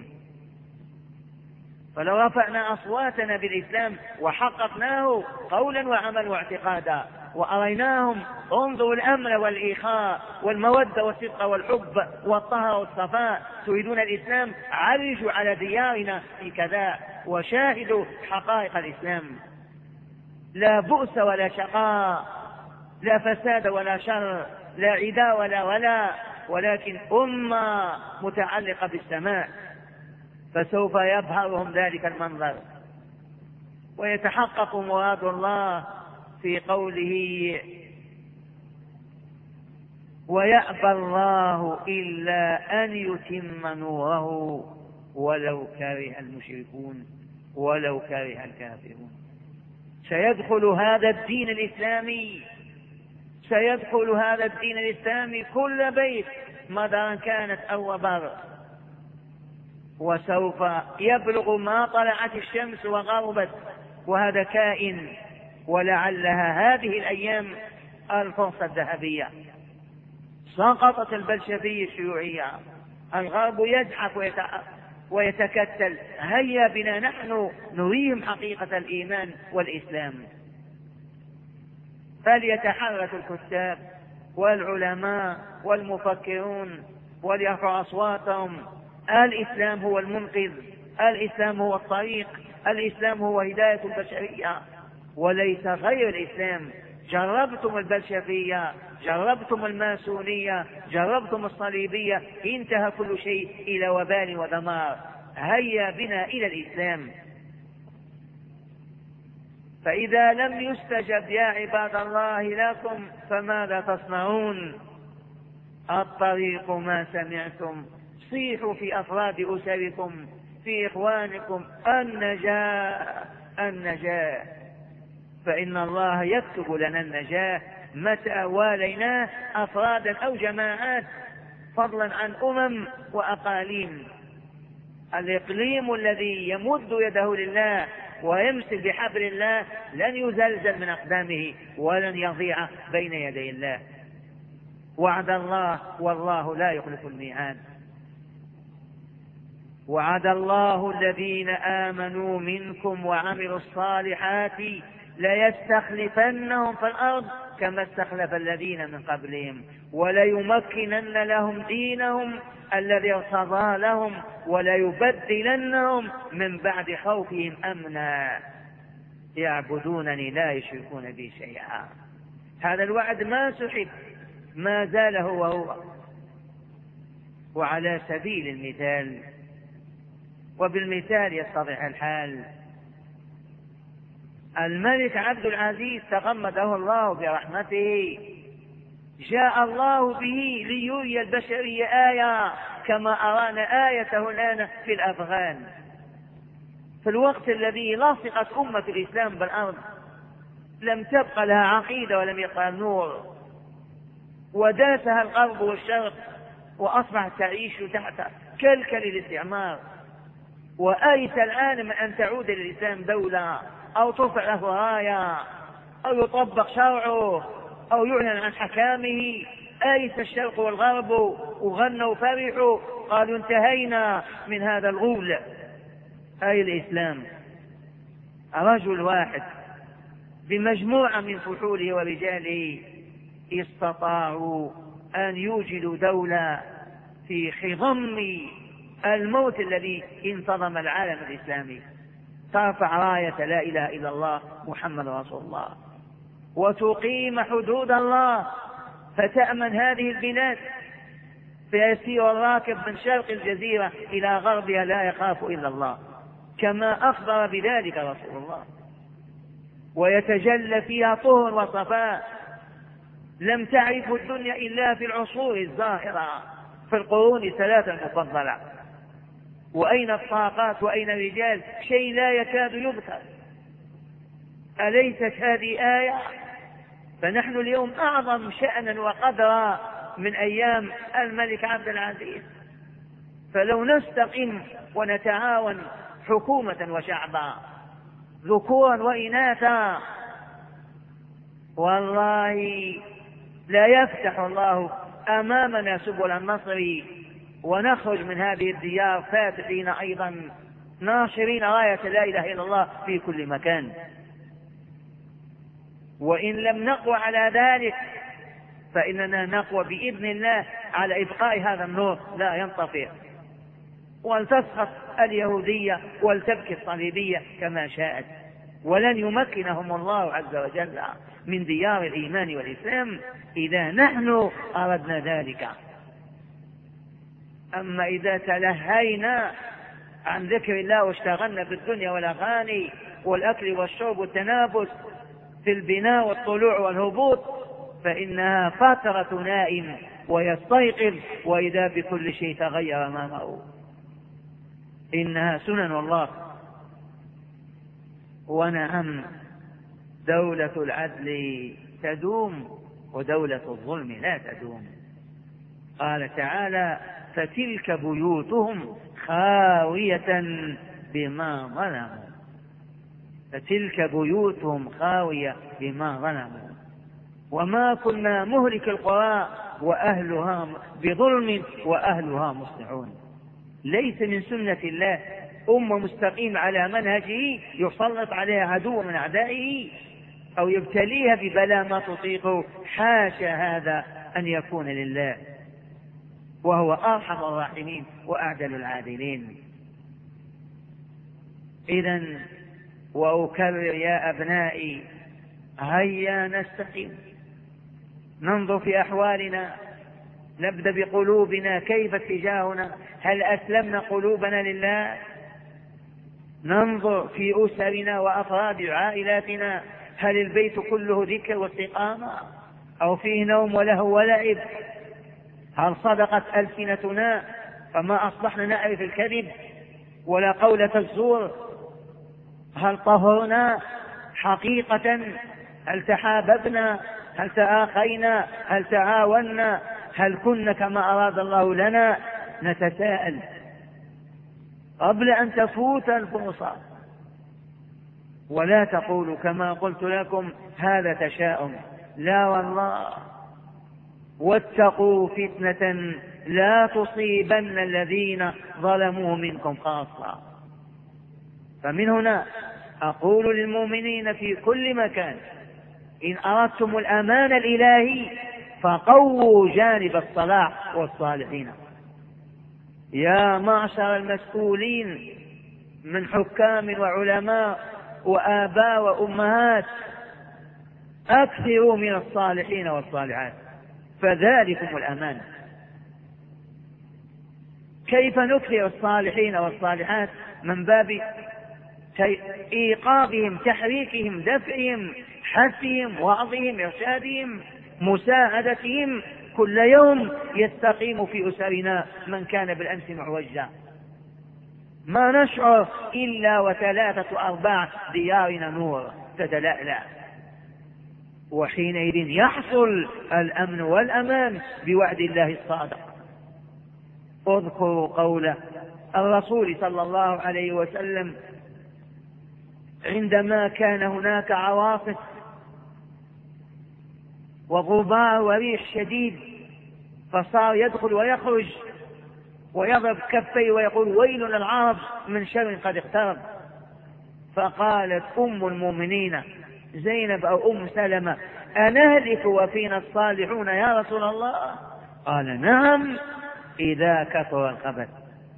S1: فلو رفعنا أصواتنا بالإسلام وحققناه قولا وعملا واعتقادا، وأريناهم انظروا الأمن والإخاء والمودة والصدق والحب والطهر والصفاء، تريدون الإسلام، عرجوا على ديارنا في كذا وشاهدوا حقائق الإسلام. لا بؤس ولا شقاء، لا فساد ولا شر، لا عداء ولا ولا، ولكن أمة متعلقة بالسماء. فسوف يظهرهم ذلك المنظر ويتحقق مراد الله في قوله: ويأبى الله إلا أن يتم نوره ولو كره المشركون ولو كره الكافرون. سيدخل هذا الدين الإسلامي سيدخل هذا الدين الإسلامي كل بيت مدرا كانت أو بر، وسوف يبلغ ما طلعت الشمس وغربت، وهذا كائن. ولعلها هذه الأيام الفرصة الذهبية. سقطت البلشفية الشيوعية، الغرب يزحف ويتكتل. هيا بنا نحن نريهم حقيقة الإيمان والإسلام. فليتحرك الكتاب والعلماء والمفكرون وليرفعوا أصواتهم. الإسلام هو المنقذ، الإسلام هو الطريق، الإسلام هو هداية البشرية وليس غير الإسلام. جربتم البلشفية، جربتم الماسونية، جربتم الصليبية، انتهى كل شيء إلى وبال ودمار. هيا بنا إلى الإسلام. فإذا لم يستجب يا عباد الله لكم فماذا تصنعون؟ الطريق ما سمعتم، صيحوا في أفراد أسركم، في إخوانكم، النجاة النجاة، فإن الله يكتب لنا النجاة متى واليناه أفرادا أو جماعات، فضلا عن أمم وأقاليم. الإقليم الذي يمد يده لله ويمسك بحبل الله لن يزلزل من أقدامه ولن يضيع بين يدي الله. وعد الله والله لا يخلف الميعاد. وعد الله الذين آمنوا منكم وعملوا الصالحات ليستخلفنهم في الأرض كما استخلف الذين من قبلهم وليمكنن لهم دينهم الذي ارتضى لهم وليبدلنهم من بعد خوفهم أمنا يعبدونني لا يشركون بي شيئا. هذا الوعد ما سحب، ما زال هو هو. وعلى سبيل المثال، وبالمثال يتضح الحال، الملك عبد العزيز تغمده الله برحمته جاء الله به ليري البشرية آية كما أرانا آيته الآن في الأفغان، في الوقت الذي لصقت أمة الإسلام بالأرض، لم تبقى لها عقيدة ولم يبقى نور، وداسها الغرب والشرق، وأصبحت تعيش تحت كلكل الاستعمار. وآيس الآن من أن تعود للإسلام دولة أو ترفع له راية أو يطبق شرعه أو يعلن عن حكامه. آيس الشرق والغرب وغنوا وفرحوا، قالوا انتهينا من هذا الغول. أي الإسلام رجل واحد بمجموعة من فحوله ورجاله استطاعوا أن يوجدوا دولة في خضم الموت الذي انتظم العالم الإسلامي، ترفع راية لا إله إلا الله محمد رسول الله، وتقيم حدود الله، فتأمن هذه البلاد، فيسير الراكب من شرق الجزيرة إلى غربها لا يخاف إلا الله، كما أخبر بذلك رسول الله. ويتجلى فيها طهر وصفاء لم تعرف الدنيا إلا في العصور الظاهرة، في القرون الثلاثة المفضلة. وأين الطاقات وأين الرجال؟ شيء لا يكاد يذكر. أليست هذه آية؟ فنحن اليوم أعظم شأنا وقدرا من أيام الملك عبد العزيز. فلو نستقم ونتعاون حكومة وشعبا، ذكورا وإناثا، والله لا يفتح الله أمامنا سبل النصر، ونخرج من هذه الديار فاتحين أيضا ناشرين راية لا إله إلا الله في كل مكان. وإن لم نقوى على ذلك فإننا نقوى بإذن الله على إبقاء هذا النور لا ينطفئ، ولتسخط اليهودية ولتبكي الصليبية كما شاءت، ولن يمكنهم الله عز وجل من ديار الإيمان والإسلام إذا نحن أردنا ذلك. أما إذا تلهينا عن ذكر الله واشتغلنا بالدنيا والأغاني والأكل والشرب والتنافس في البناء والطلوع والهبوط، فإنها فترة نائم ويستيقظ وإذا بكل شيء تغير أمامه. إنها سنن الله. ونعم، دولة العدل تدوم ودولة الظلم لا تدوم. قال تعالى: فتلك بيوتهم خاوية بما ظلموا. فتلك بيوتهم خاوية بما ظلموا وما كنا مهلك القرى وأهلها بظلم وأهلها مصلحون. ليس من سنة الله أمة مستقيم على منهجه يسلط عليها عدو من أعدائه أو يبتليها ببلاء ما تطيقه، حاشا هذا أن يكون لله، وهو أرحم الراحمين وأعدل العادلين. إذن وأكرر يا أبنائي، هيا نستقيم، ننظر في أحوالنا، نبدأ بقلوبنا، كيف اتجاهنا؟ هل أسلمنا قلوبنا لله؟ ننظر في أسرنا وأفراد عائلاتنا، هل البيت كله ذكر واستقامة أو فيه نوم ولهو ولعب؟ هل صدقت ألسنتنا فما أصبحنا نعرف الكذب ولا قولة الزور؟ هل طهرنا حقيقة؟ هل تحاببنا؟ هل تآخينا؟ هل تعاوننا؟ هل كنا كما أراد الله لنا؟ نتساءل قبل أن تفوت الفرصة، ولا تقولوا كما قلت لكم هذا تشاؤم، لا والله. واتقوا فتنة لا تصيبن الذين ظلموا منكم خاصة. فمن هنا أقول للمؤمنين في كل مكان: إن أردتم الأمان الإلهي فقووا جانب الصلاح والصالحين. يا معشر المسؤولين من حكام وعلماء وآباء وأمهات، أكثروا من الصالحين والصالحات، فذلكم الأمان. كيف نكثر الصالحين والصالحات؟ من باب إيقاظهم، تحريكهم، دفعهم، حثهم، وعظهم، إرشادهم، مساعدتهم كل يوم يستقيم في أسرنا من كان بالأمس معوجا. ما نشعر إلا وثلاثة أرباع ديارنا نور تتلألأ، وحينئذ يحصل الأمن والأمان بوعد الله الصادق. اذكروا قول الرسول صلى الله عليه وسلم عندما كان هناك عواصف وغبار وريح شديد، فصار يدخل ويخرج ويضرب كفيه ويقول ويل للعرب من شر قد اقترب. فقالت أم المؤمنين زينب أو أم سلمة أنهلك وفينا الصالحون يا رسول الله؟ قال نعم إذا كثر الخبث.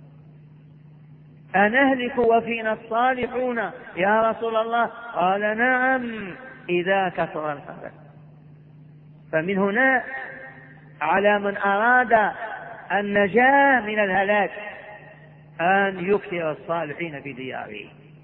S1: أنهلك وفينا الصالحون يا رسول الله؟ قال نعم إذا كثر الخبث. فمن هنا على من أراد النجاة من الهلاك أن يكثر الصالحين في دياره.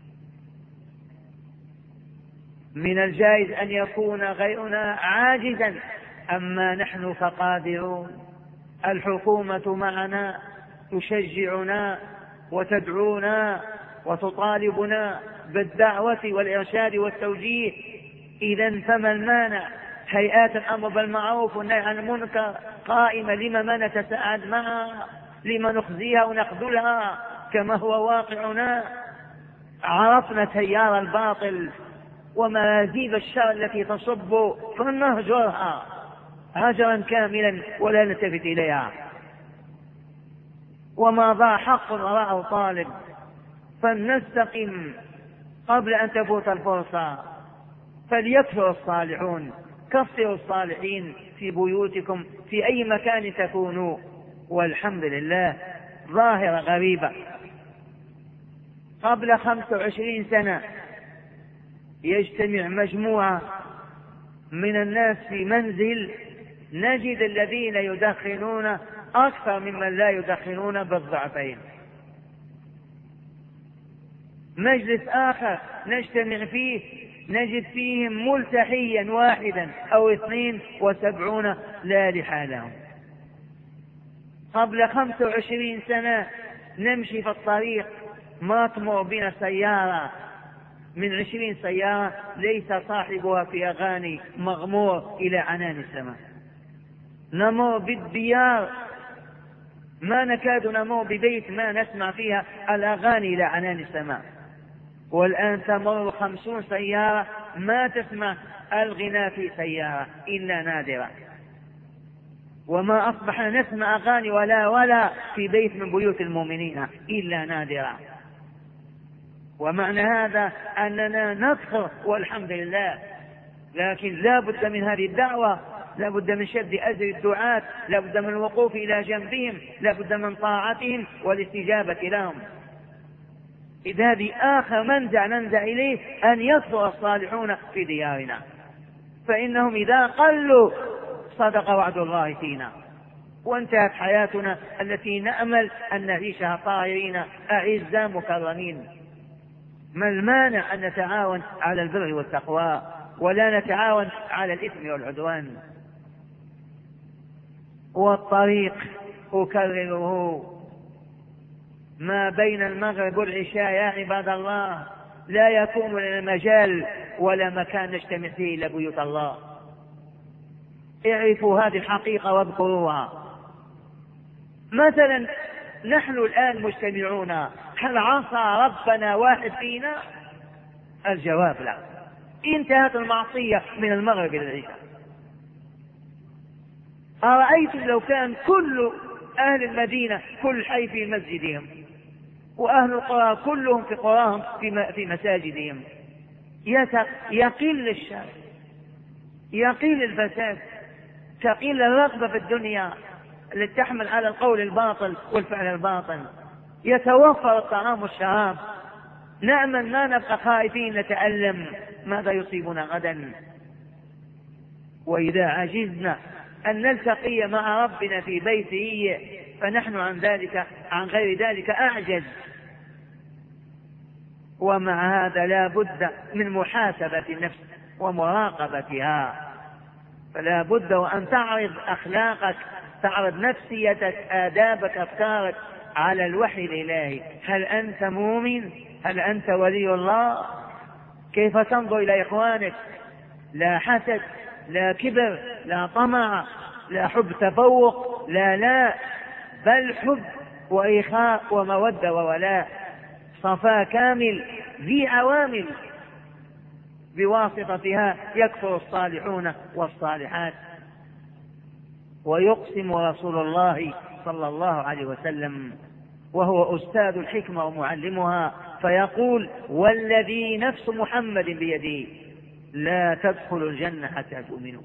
S1: من الجائز أن يكون غيرنا عاجزا، أما نحن فقادرون. الحكومة معنا تشجعنا وتدعونا وتطالبنا بالدعوة والإرشاد والتوجيه، إذن فما المانع؟ هيئات الأمر بالمعروف والنهي عن المنكر قائمة، لما ما نتساعد معها؟ لما نخزيها ونخذلها كما هو واقعنا؟ عرفنا تيار الباطل ومراذيب الشر التي تصب فلنهجرها هجرا كاملا ولا نلتفت إليها. وما ضاع حق وراءه طالب، فلنستقم قبل أن تفوت الفرصة. فليكثر الصالحون، كثروا الصالحين في بيوتكم في أي مكان تكونوا. والحمد لله ظاهرة غريبة. قبل خمس وعشرين سنة يجتمع مجموعة من الناس في منزل، نجد الذين يدخنون أكثر ممن لا يدخنون بالضعفين. مجلس آخر نجتمع فيه نجد فيهم ملتحيا واحدا أو اثنين وسبعون لا لحى لهم. قبل خمس وعشرين سنة نمشي في الطريق ما تمر بنا سيارة من عشرين سيارة ليس صاحبها في أغاني مغمور إلى عنان السماء. نمر بالديار ما نكاد نمر ببيت ما نسمع فيها الأغاني إلى عنان السماء. والآن تمر خمسون سيارة ما تسمع الغناء في سيارة إلا نادرة. وما أصبح نسمع أغاني ولا ولا في بيت من بيوت المؤمنين إلا نادرة. ومعنى هذا أننا نكثر والحمد لله، لكن لا بد من هذه الدعوة، لا بد من شد أزر الدعاة، لا بد من الوقوف إلى جنبهم، لا بد من طاعتهم والاستجابة لهم. إذا هذه آخر منزع ننزع إليه أن يكثر الصالحون في ديارنا، فإنهم إذا قلوا صدق وعد الله فينا وانتهت حياتنا التي نأمل أن نعيشها طاهرين أعزاء مكرمين. ما المانع أن نتعاون على البر والتقوى ولا نتعاون على الإثم والعدوان؟ والطريق أكرره ما بين المغرب والعشاء يا عباد الله لا يكون لنا مجال ولا مكان نجتمع فيه إلا بيوت الله. اعرفوا هذه الحقيقة واذكروها. مثلا نحن الآن مجتمعون، هل عصى ربنا واحد فينا؟ الجواب لا. انتهت المعصية من المغرب إلى العشاء. أرأيتم لو كان كل أهل المدينة كل حي في مسجدهم وأهل القرى كلهم في قراهم في مساجدهم، يقل الشر، يقل الفساد، تقل الرغبة في الدنيا التي تحمل على القول الباطل والفعل الباطل، يتوفر الطعام والشراب، نأمن ما نبقى خائفين نتألم ماذا يصيبنا غدا. وإذا عجزنا أن نلتقي مع ربنا في بيته فنحن عن ذلك عن غير ذلك أعجز. ومع هذا لا بد من محاسبة النفس ومراقبتها. فلا بد وأن تعرض أخلاقك، تعرض نفسيتك، آدابك، أفكارك على الوحي الإلهي. هل أنت مؤمن؟ هل أنت ولي الله؟ كيف تنظر إلى إخوانك؟ لا حسد، لا كبر، لا طمع، لا حب تفوق، لا لا بل حب وإخاء ومودة وولاء، صفاء كامل ذي عوامل بواسطتها يكثر الصالحون والصالحات. ويقسم رسول الله صلى الله عليه وسلم وهو أستاذ الحكمة ومعلمها فيقول: والذي نفس محمد بيده لا تدخلوا الجنة حتى تؤمنوا.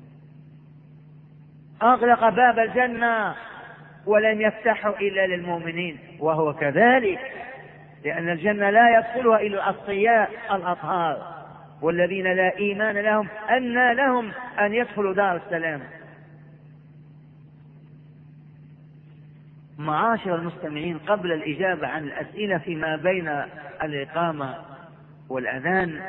S1: أغلق باب الجنة ولم يفتحه إلا للمؤمنين، وهو كذلك، لأن الجنة لا يدخلها إلا الأصفياء الأطهار، والذين لا إيمان لهم أنى لهم أن يدخلوا دار السلام. معاشر المستمعين، قبل الإجابة عن الأسئلة فيما بين الإقامة والأذان،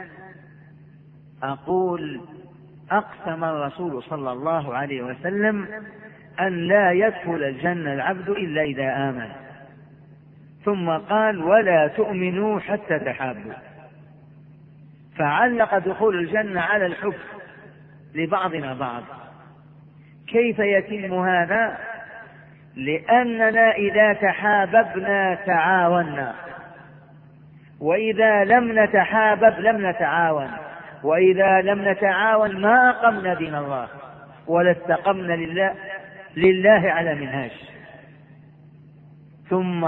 S1: أقول: أقسم الرسول صلى الله عليه وسلم أن لا يدخل الجنة العبد إلا إذا آمن، ثم قال: ولا تؤمنوا حتى تحابوا. فعلق دخول الجنة على الحب لبعضنا بعض. كيف يتم هذا؟ لأننا إذا تحاببنا تعاوننا، وإذا لم نتحابب لم نتعاون، وإذا لم نتعاون ما أقمنا دين الله ولا استقمنا لله, لله على منهاج. ثم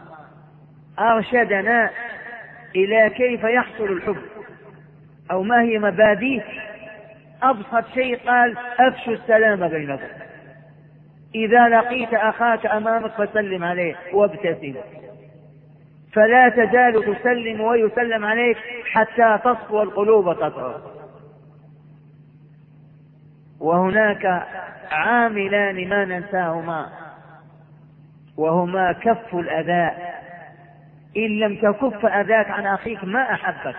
S1: أرشدنا إلى كيف يحصل الحب أو ما هي مبادئه. أبسط شيء قال: أفشوا السلام بينكم، إذا لقيت أخاك أمامك فسلم عليه وابتسم، فلا تزال تسلم ويسلم عليك حتى تصفو القلوب وتطهر. وهناك عاملان ما ننساهما، وهما كف الأذى. إن لم تكف أذاك عن أخيك ما أحبك،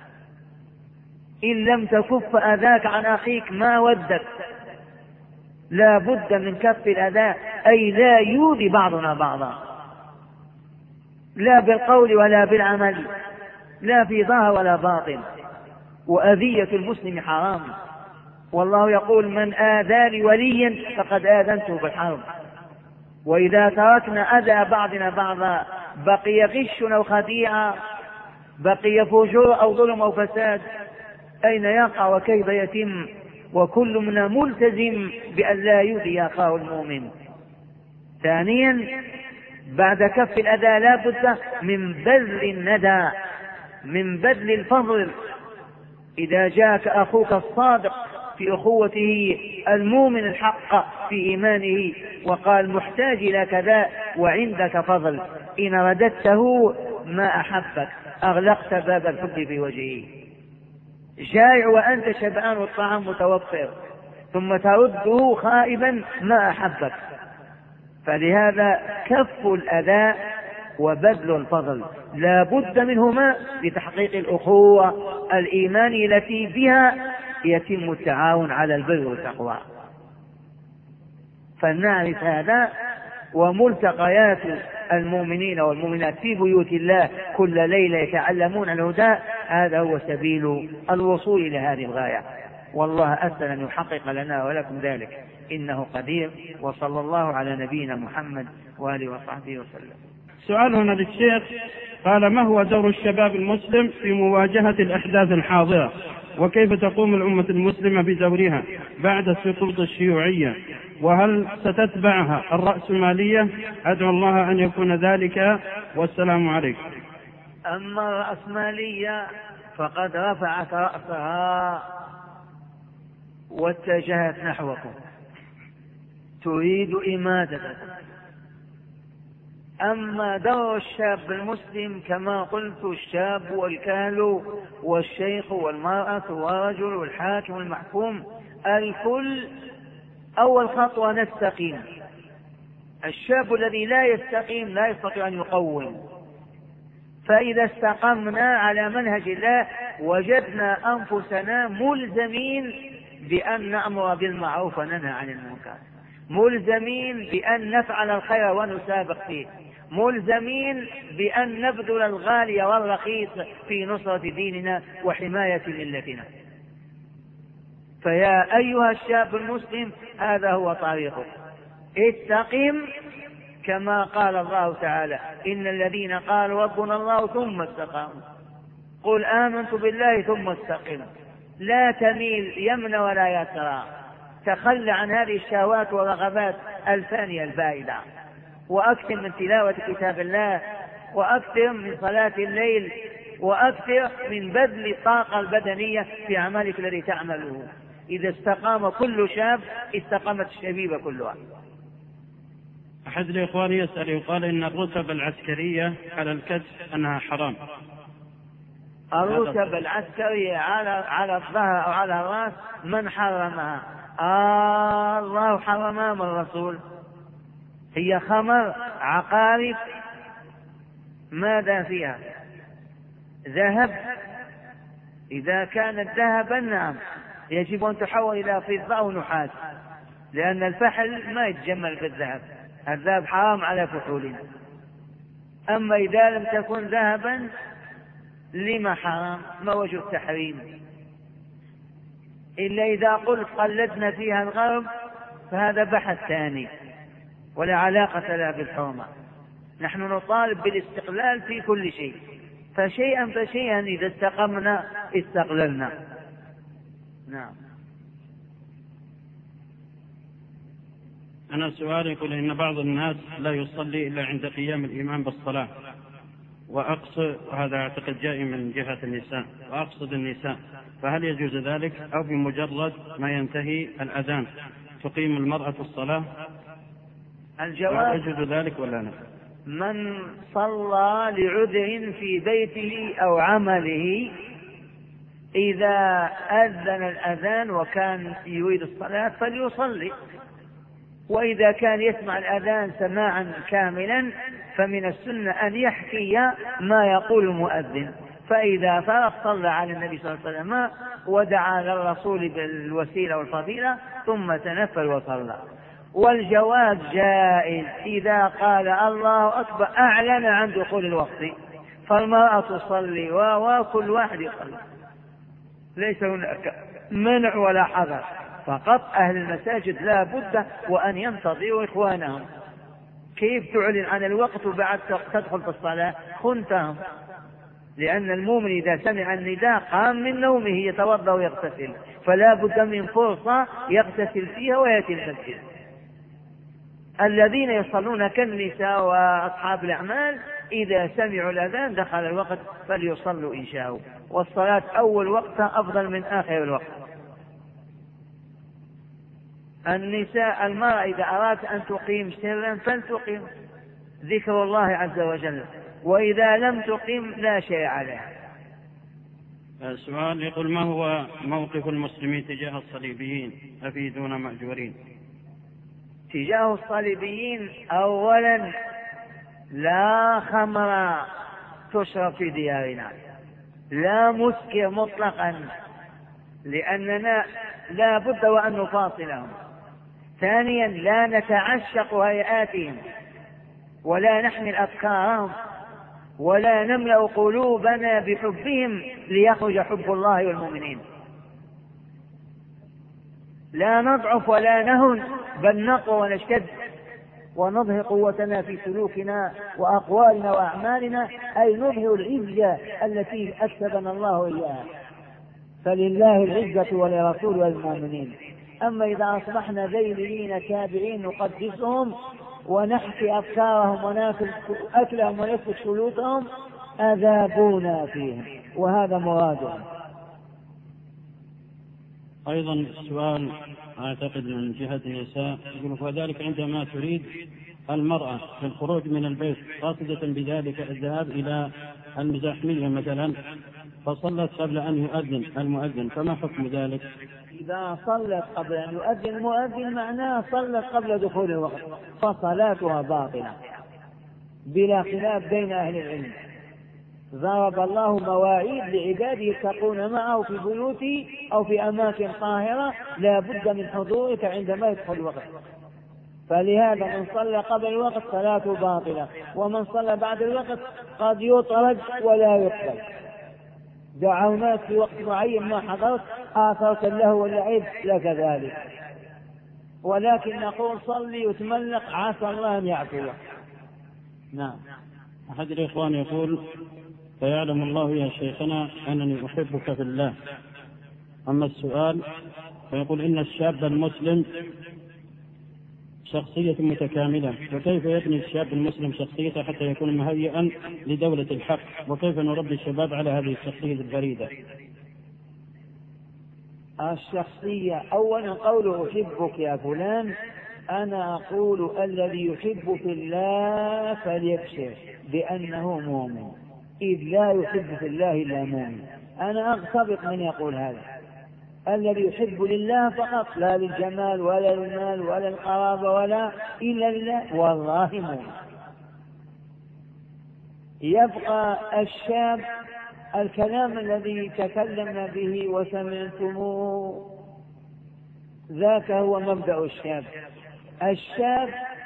S1: إن لم تكف أذاك عن أخيك ما ودك. لا بد من كف الأذى، أي لا يؤذي بعضنا بعضا، لا بالقول ولا بالعمل، لا في ظاهر ولا باطن. وأذية المسلم حرام، والله يقول: من آذى لولي فقد آذنته بالحرب. وإذا تركنا أذى بعضنا بعضا بقي غش أو خديعة، بقي فجور أو ظلم أو فساد. أين يقع وكيف يتم؟ وكل منا ملتزم بأن لا يؤذي أخاه المؤمن. ثانيا، بعد كف الأذى لا بد من بذل الندى، من بذل الفضل. إذا جاءك أخوك الصادق في أخوته، المؤمن الحق في إيمانه، وقال: محتاج إلى كذا وعندك فضل، إن رددته ما أحبك، أغلقت باب الحب في وجهه. جائع وأنت شبعان والطعام متوفر، ثم ترده خائبا ما أحبك. فلهذا كف الأذى وبذل الفضل لا بد منهما لتحقيق الأخوة الإيمانية التي بها يتم التعاون على البر والتقوى. فلنعرف هذا. وملتقيات المؤمنين والمؤمنات في بيوت الله كل ليلة يتعلمون الهدى، هذا هو سبيل الوصول إلى هذه الغاية. والله أسأل أن يحقق لنا ولكم ذلك، إنه قدير. وصلى الله على نبينا محمد وآله وصحبه وسلم.
S2: سؤال هنا للشيخ، قال: ما هو دور الشباب المسلم في مواجهة الأحداث الحاضرة، وكيف تقوم الأمة المسلمة بدورها بعد سقوط الشيوعية، وهل ستتبعها الرأسمالية؟ أدعو الله أن يكون ذلك، والسلام عليكم.
S1: أما الرأسمالية فقد رفعت رأسها واتجهت نحوكم، تريد إمادتكم. أما دور الشاب المسلم كما قلت: الشاب والكهل والشيخ والمرأة والرجل والحاكم والمحكوم، الكل أول خطوة نستقيم. الشاب الذي لا يستقيم لا يستطيع أن يقوم. فإذا استقمنا على منهج الله وجدنا أنفسنا ملزمين بأن نأمر بالمعروف وننهى عن المنكر، ملزمين بأن نفعل الخير ونسابق فيه، ملزمين بأن نبذل الغالي والرخيص في نصرة ديننا وحماية ملتنا. فيا أيها الشاب المسلم هذا هو طريقك، استقم كما قال الله تعالى: إن الذين قالوا ربنا الله ثم استقاموا قل آمنت بالله ثم استقم. لا تميل يمنى ولا يسرى، تخلى عن هذه الشهوات والرغبات الفانية البائدة، وأكثر من تلاوة كتاب الله، وأكثر من صلاة الليل، وأكثر من بذل الطاقة البدنية في عملك الذي تعمله. إذا استقام كل شاب استقامت الشبيبة كلها.
S2: أحد الإخوان يسأل يقال إن الرتب العسكرية على الكتف أنها حرام.
S1: الرتب العسكرية على على الظهر أو على الرأس من حرمها؟ آه الله حرمها من الرسول. هي خمر، عقارب، ماذا فيها؟ ذهب. إذا كانت ذهبا نعم يجب أن تحول إلى فضة أو نحاس، لأن الفحل ما يتجمل بالذهب، الذهب حرام على فحولنا. أما إذا لم تكن ذهبا لما حرام؟ ما وجه التحريم؟ إلا إذا قلت قلدنا فيها الغرب فهذا بحث ثاني ولا علاقة لها بالحرمة. نحن نطالب بالاستقلال في كل شيء، فشيئا فشيئا إذا استقمنا استقللنا. نعم.
S2: أنا سؤال يقول إن بعض الناس لا يصلي إلا عند قيام الإمام بالصلاة، وأقصد هذا أعتقد جاء من جهة النساء، وأقصد النساء، فهل يجوز ذلك أو بمجرد ما ينتهي الأذان تقيم المرأة الصلاة؟
S1: الجواب
S2: يجوز ذلك ولا لا؟
S1: من صلى لعذر في بيته أو عمله إذا أذن الأذان وكان يريد الصلاة فليصلي، وإذا كان يسمع الأذان سماعا كاملا فمن السنة أن يحكي ما يقول المؤذن، فإذا فرغ صلى على النبي صلى الله عليه وسلم ودعا للرسول بالوسيلة والفضيلة ثم تنفل وصلى. والجواز جائز إذا قال الله أكبر أعلن عن دخول الوقت، فالمرأة تصلي وكل واحد يصلي، ليس هناك منع ولا حظر، فقط أهل المساجد لا بد وأن ينتظروا إخوانهم. كيف تعلن عن الوقت وبعد تدخل في الصلاة؟ خنتهم، لأن المؤمن إذا سمع النداء قام من نومه يتوضأ ويغتسل، فلا بد من فرصة يغتسل فيها ويأتي المسجد. الذين يصلون كالنساء وأصحاب الأعمال إذا سمعوا الأذان دخل الوقت فليصلوا إن شاءوا، والصلاة أول وقتها أفضل من آخر الوقت. النساء المرأة إذا أرادت أن تقيم سرا فلتقيم ذكر الله عز وجل، وإذا لم تقيم لا شيء عليها.
S2: السؤال يقول: ما هو موقف المسلمين تجاه الصليبيين؟ أفيدونا مأجورين.
S1: تجاه الصليبيين أولا لا خمر تشرب في ديارنا، لا مسكر مطلقا، لأننا لا بد وأن نفاصلهم. ثانيا لا نتعشق هيئاتهم ولا نحمل أفكارهم ولا نملأ قلوبنا بحبهم ليخرج حب الله والمؤمنين. لا نضعف ولا نهن، بل نقوى ونشتد ونظهر قوتنا في سلوكنا وأقوالنا وأعمالنا، أي نظهر العزة التي أكسبنا الله إياها. فلله العزة ولرسول والمؤمنين. أما إذا أصبحنا ذيلين تابعين نقدسهم ونحكي أفكارهم ونأكل أكلهم ونسفك سلوكهم أذابونا فيهم، وهذا مرادهم.
S2: أيضا السؤال أعتقد من جهة النساء يقول: وذلك عندما تريد المرأة في الخروج من البيت قاصدة بذلك الذهاب إلى المزاحمية مثلا، فصلت قبل أن يؤذن المؤذن، فما حكم ذلك؟
S1: إذا صلت قبل أن يؤذن المؤذن معناه صلت قبل دخول الوقت، فصلاتها باطلة بلا خلاف بين أهل العلم. ضرب الله مواعيد لعباده يتقون معه في بيوت أو في أماكن طاهرة لا بد من حضورك عندما يدخل الوقت. فلهذا من صلى قبل الوقت صلاته باطلة، ومن صلى بعد الوقت قد يطرد ولا يقبل. دعوناك في وقت معين ما حضرت آثرت له واللعب لك ذلك، ولكن نقول صلي وتملق عسى الله أن يعفوك. نعم.
S2: أحد الإخوان يقول: فيعلم الله يا شيخنا أنني أحبك في الله. أما السؤال فيقول: إن الشاب المسلم شخصية متكاملة، وكيف يبني الشاب المسلم شخصيته حتى يكون مهيئا لدولة الحق، وكيف نربي الشباب على هذه الشخصية الفريدة؟
S1: الشخصية أولا قول أحبك يا فلان، أنا أقول الذي يحب في الله فليبشر بأنه مؤمن، إذ لا يحب في الله إلا مؤمن. أنا أغتبط من يقول هذا. الذي يحب لله فقط، لا للجمال ولا للمال ولا القرابة ولا إلا لله، والله مؤمن. يبقى الشاب الكلام الذي تكلمنا به وسمعتموه ذاك هو مبدأ الشاب. الشاب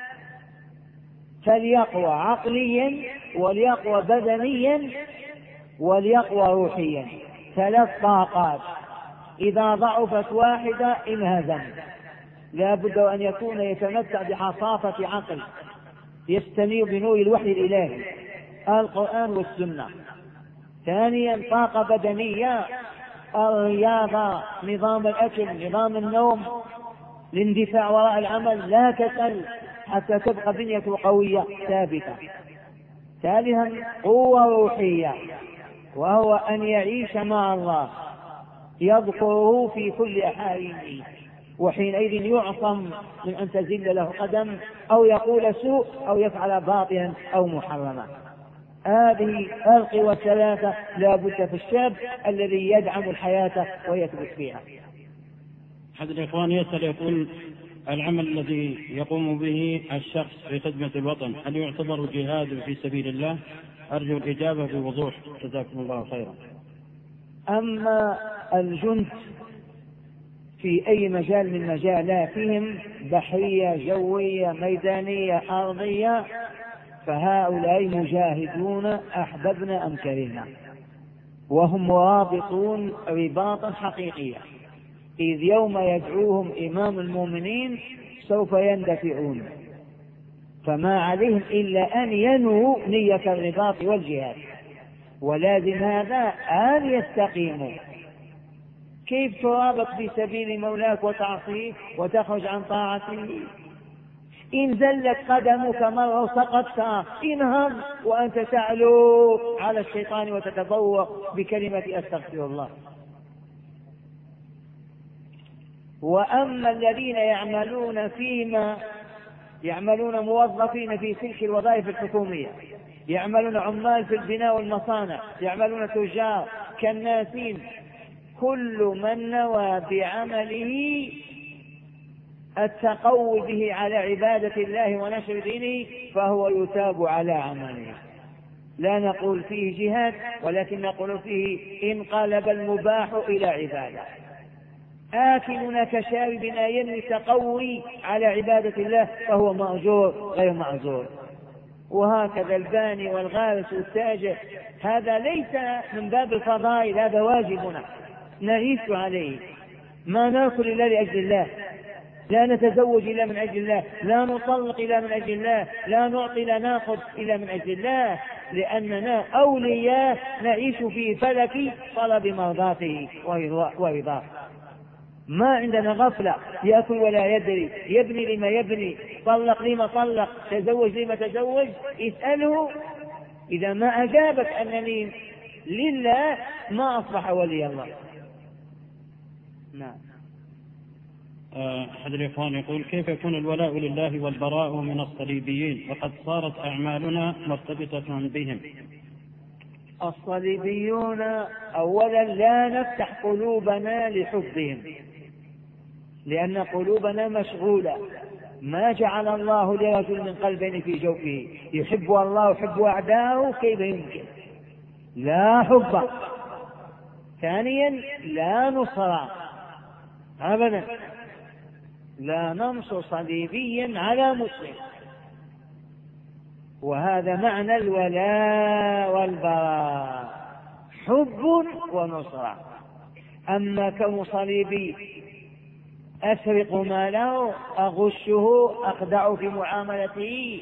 S1: فليقوى عقليا وليقوى بدنيا وليقوى روحيا، ثلاث طاقات. إذا ضعفت واحدة انهزم. لا بد أن يكون يتمتع بحصافة عقل يستنير بنور الوحي الإلهي القرآن والسنة. ثانيا طاقة بدنية، الرياضة، نظام الأكل، نظام النوم، الاندفاع وراء العمل، لا تسأل حتى تبقى بنيته قوية ثابتة. ثالثا قوة روحية، وهو أن يعيش مع الله يذكره في كل أحاله، وحينئذ يعصم من أن تزل له قدم أو يقول سوء أو يفعل باطلا أو محرما. هذه القوى الثلاثة لا بد في الشاب الذي يدعم الحياة ويثبت فيها.
S2: أحد الإخوان يسأل يقول: العمل الذي يقوم به الشخص في خدمة الوطن هل يعتبر جهاد في سبيل الله؟ أرجو الإجابة بوضوح، جزاكم الله خيرا.
S1: أما الجند في أي مجال من مجالاتهم، بحرية، جوية، ميدانية، أرضية، فهؤلاء مجاهدون أحببنا أم كرهنا، وهم مرابطون رباطا حقيقيا، إذ يوم يدعوهم إمام المؤمنين سوف يندفعون، فما عليهم إلا أن ينووا نية الرباط والجهاد، ولازم هذا أن يستقيموا. كيف ترابط في سبيل مولاك وتعصيه وتخرج عن طاعته؟ إن زلت قدمك مرة وسقطت انهض وأنت تعلو على الشيطان وتتبوأ بكلمة أستغفر الله. وأما الذين يعملون فيما يعملون موظفين في تلك الوظائف الحكومية، يعملون عمال في البناء والمصانع، يعملون تجار، كناسين، كل من نوى بعمله التقوي به على عبادة الله ونشر دينه فهو يثاب على عمله. لا نقول فيه جهاد، ولكن نقول فيه انقلب المباح إلى عبادة. آكلنا كشاربنا ينوي تقوي على عبادة الله فهو مأجور غير معذور. وهكذا الباني والغارس والتاجر، هذا ليس من باب الفضائل، هذا واجبنا نعيش عليه. ما نأكل إلا لأجل الله، لا نتزوج إلا من أجل الله، لا نطلق إلا من أجل الله، لا نعطي لا نأخذ إلا من أجل الله، لأننا أولياء نعيش في فلك طلب مرضاته ورضاه. ما عندنا غفلة، يأكل ولا يدري، يبني لما يبني، طلق لما طلق، تزوج لما تزوج. اسأله إذا ما أجابك أنني لله ما أصبح ولي الله. نعم.
S2: أحد الإخوان يقول: كيف يكون الولاء لله والبراء من الصليبيين وقد صارت أعمالنا مرتبطة بهم؟
S1: الصليبيون أولا لا نفتح قلوبنا لحبهم، لأن قلوبنا مشغولة. ما جعل الله لرجل من قلبين في جوفه، يحب الله ويحب أعداءه، كيف يمكن؟ لا حب. ثانيا لا نصر أبدا، لا ننصر صليبيا على مسلم، وهذا معنى الولاء والبراء، حب ونصرة. أما كون صليبي أسرق ماله، أغشه، أخدع في معاملته،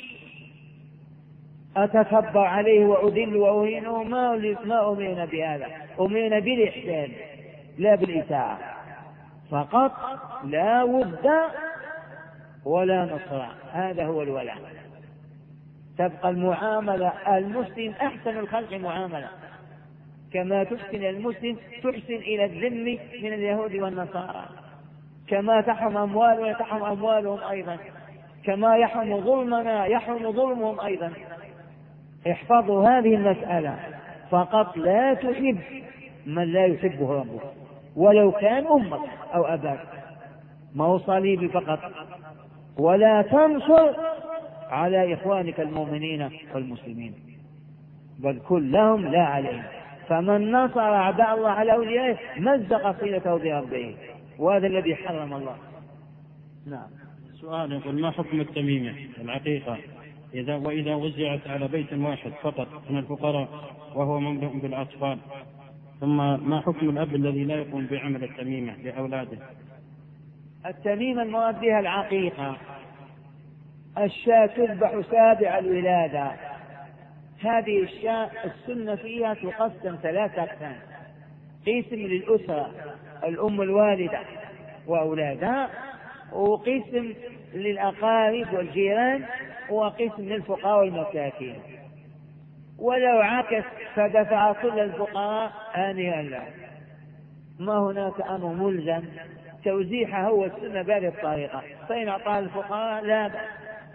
S1: أتكبر عليه وأذل وأهينه، ما ما أمرنا بهذا، أمرنا بالإحسان لا بالإساءة فقط، لا ود ولا نصر. هذا هو الولاء. تبقى المعاملة، المسلم أحسن الخلق معاملة، كما تحسن المسلم تحسن إلى الذم من اليهود والنصارى، كما تحرم أموالنا تحرم أموالهم أيضا، كما يحرم ظلمنا يحرم ظلمهم أيضا. احفظوا هذه المسألة فقط، لا تحب من لا يحبه ربه ولو كان أمك أو أباك، ما هو صليبي فقط. ولا تنصر على إخوانك المؤمنين والمسلمين، بل كلهم لا عليهم. فمن نصر أعداء الله على أوليائه مزق صلته بربه، وهذا الذي حرم الله. نعم.
S2: سؤال يقول: ما حكم التميمة العقيقة إذا وإذا وزعت على بيت واحد فقط من الفقراء وهو مملوء بالأطفال؟ ثم ما حكم الأب الذي لا يقوم بعمل التميمة لأولاده؟
S1: التميمة المراد بها العقيقة، الشاة تذبح سابع الولادة. هذه الشاة السنة فيها تقسم ثلاثة أقسام: قسم للأسرة، الأم الوالدة وأولادها، وقسم للأقارب والجيران، وقسم للفقراء والمساكين. ولو عكس فدفع كل الفقراء آنيا له، ما هناك أمر ملزم، توزيعها هو السنة بهذه الطريقة، فإن أعطاها الفقراء لا بأس،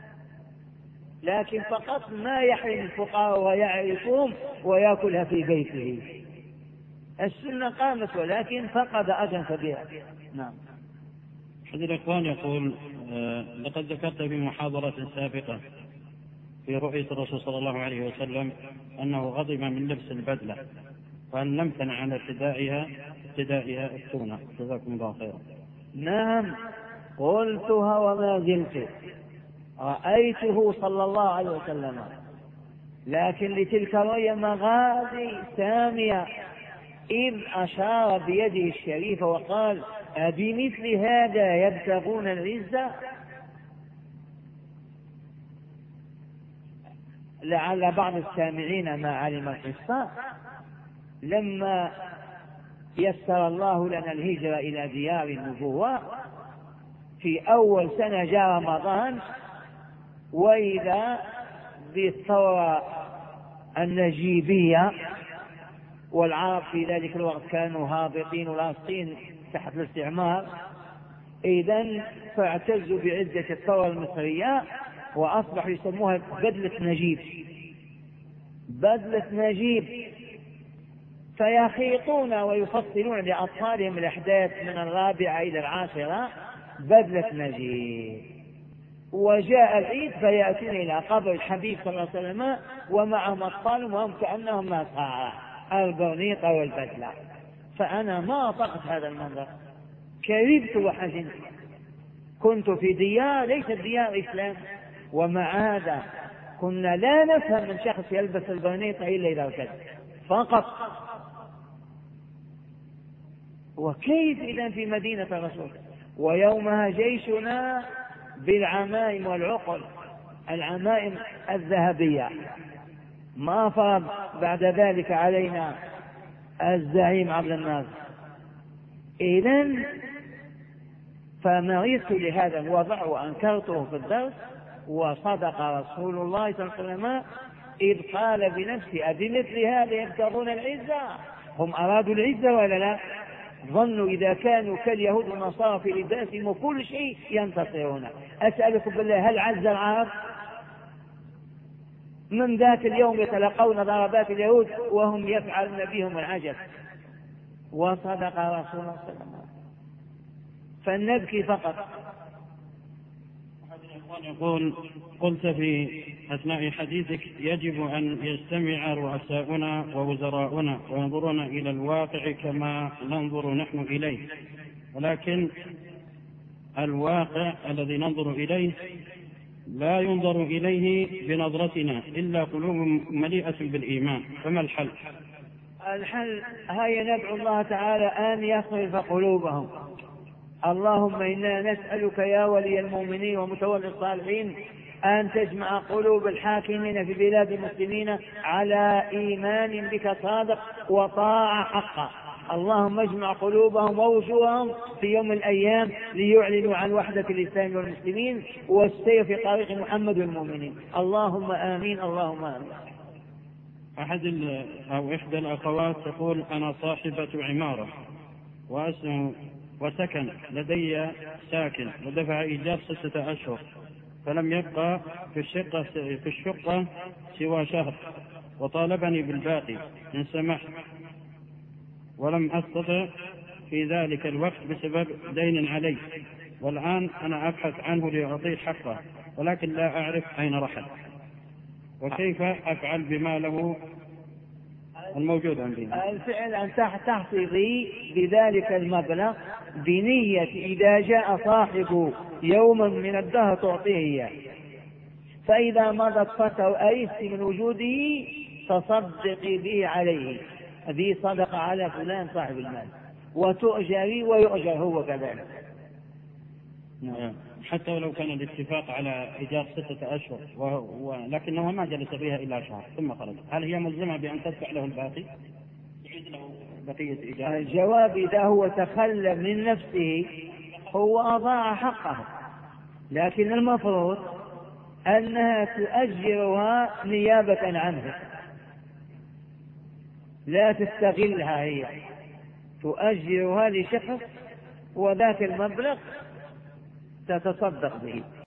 S1: لكن فقط ما يحرم الفقراء ويعرفهم ويأكلها في بيته. السنة قامت ولكن فقد أجرا كبيرا. نعم.
S2: أحد الإخوان يقول: آه لقد ذكرت في محاضرة سابقة في رؤية الرسول صلى الله عليه وسلم أنه غضب من لبس البدلة، فهل نمتنع عن ارتدائها ارتدائها السنة؟ جزاكم الله خيرا.
S1: نعم، قلتها وما زلت، رأيته صلى الله عليه وسلم، لكن لتلك الرؤيا مغازي سامية، إذ أشار بيده الشريفة وقال: أبمثل هذا يبتغون العزة؟ لعل بعض السامعين ما علم القصة، لما يسر الله لنا الهجرة إلى ديار النبوة في أول سنة جاء رمضان، وإذا بالثورة النجيبية، والعرب في ذلك الوقت كانوا هابطين ولاصقين تحت الاستعمار، إذن فاعتزوا بعزة الثورة المصرية وأصبحوا يسموها بدلة نجيب، بدلة نجيب، فيخيطون ويفصلون لأطفالهم الأحداث من الرابعة إلى العاشرة بدلة نجيب. وجاء العيد فيأتون إلى قبر الحبيب صلى الله عليه وسلم ومعهم أطفالهم وهم كأنهم نصارى، البرنيطة والبدلة. فأنا ما طقت هذا المنظر، كربت وحزنت. كنت في ديار ليست ديار الإسلام، ومع هذا كنا لا نفهم من شخص يلبس البرنيطة إلا إذا ارتد فقط. وكيف إذن في مدينة الرسول ويومها جيشنا بالعمائم والعقل، العمائم الذهبية، ما فرض بعد ذلك علينا الزعيم عبد الناصر. إذن فمرضت لهذا الوضع وأنكرته في الدرس، وصدق رسول الله صلى الله عليه وسلم إذ قال بنفسه: أبمثل هذا يبتغون العزة؟ هم أرادوا العزة ولا لا؟ ظنوا إذا كانوا كاليهود والنصارى في لباسهم وكل شيء ينتصرون. أسألكم بالله، هل عز العرب؟ من ذات اليوم يتلقون ضربات اليهود وهم يفعلون بهم العجب. وصدق رسول الله صلى الله عليه وسلم، فلنبكي فقط.
S2: يقول قلت في أثناء حديثك يجب أن يجتمع رؤساؤنا ووزراؤنا وينظرون إلى الواقع كما ننظر نحن إليه، ولكن الواقع الذي ننظر إليه لا ينظر إليه بنظرتنا إلا قلوب مليئة بالإيمان، فما الحل؟
S1: الحل هيا ندعو الله تعالى أن يصرف قلوبهم. اللهم إنا نسألك يا ولي المؤمنين ومتولي الصالحين أن تجمع قلوب الحاكمين في بلاد المسلمين على إيمان بك صادق وطاعة حقا. اللهم اجمع قلوبهم ووجوههم في يوم من الأيام ليعلنوا عن وحدة الإسلام والمسلمين والسير في طريق محمد والمؤمنين. اللهم آمين اللهم آمين.
S2: أحد أو إحدى الأخوات تقول أنا صاحبة عمارة وأسم وسكن لدي ساكن ودفع إيجار ستة أشهر فلم يبقى في الشقة في الشقة سوى شهر وطالبني بالباقي إن سمحت، ولم أستطع في ذلك الوقت بسبب دين علي، والآن أنا أبحث عنه لأعطيه حقه ولكن لا أعرف أين رحل، وكيف أفعل بما له الموجود عندي؟
S1: الفعل أن تحتفظي بذلك المبلغ بنية إذا جاء صاحبه يوما من الدهر تعطيه إياه، فإذا مضت فترة أيست من وجوده تصدقي به عليه، ذي صدق على فلان صاحب المال، وتؤجري ويؤجر هو كذلك.
S2: نعم. حتى ولو كان الاتفاق على إيجار ستة أشهر ولكنه ما جلس فيها إلا شهر ثم خرج، هل هي ملزمة بأن تدفع له الباقي؟ تعيد له بقية إيجار؟
S1: الجواب إذا هو تخلى من نفسه هو أضاع حقه، لكن المفروض أنها تؤجرها نيابة عنه، لا تستغلها، هي تؤجرها لشخص وذاك المبلغ تتصدق به.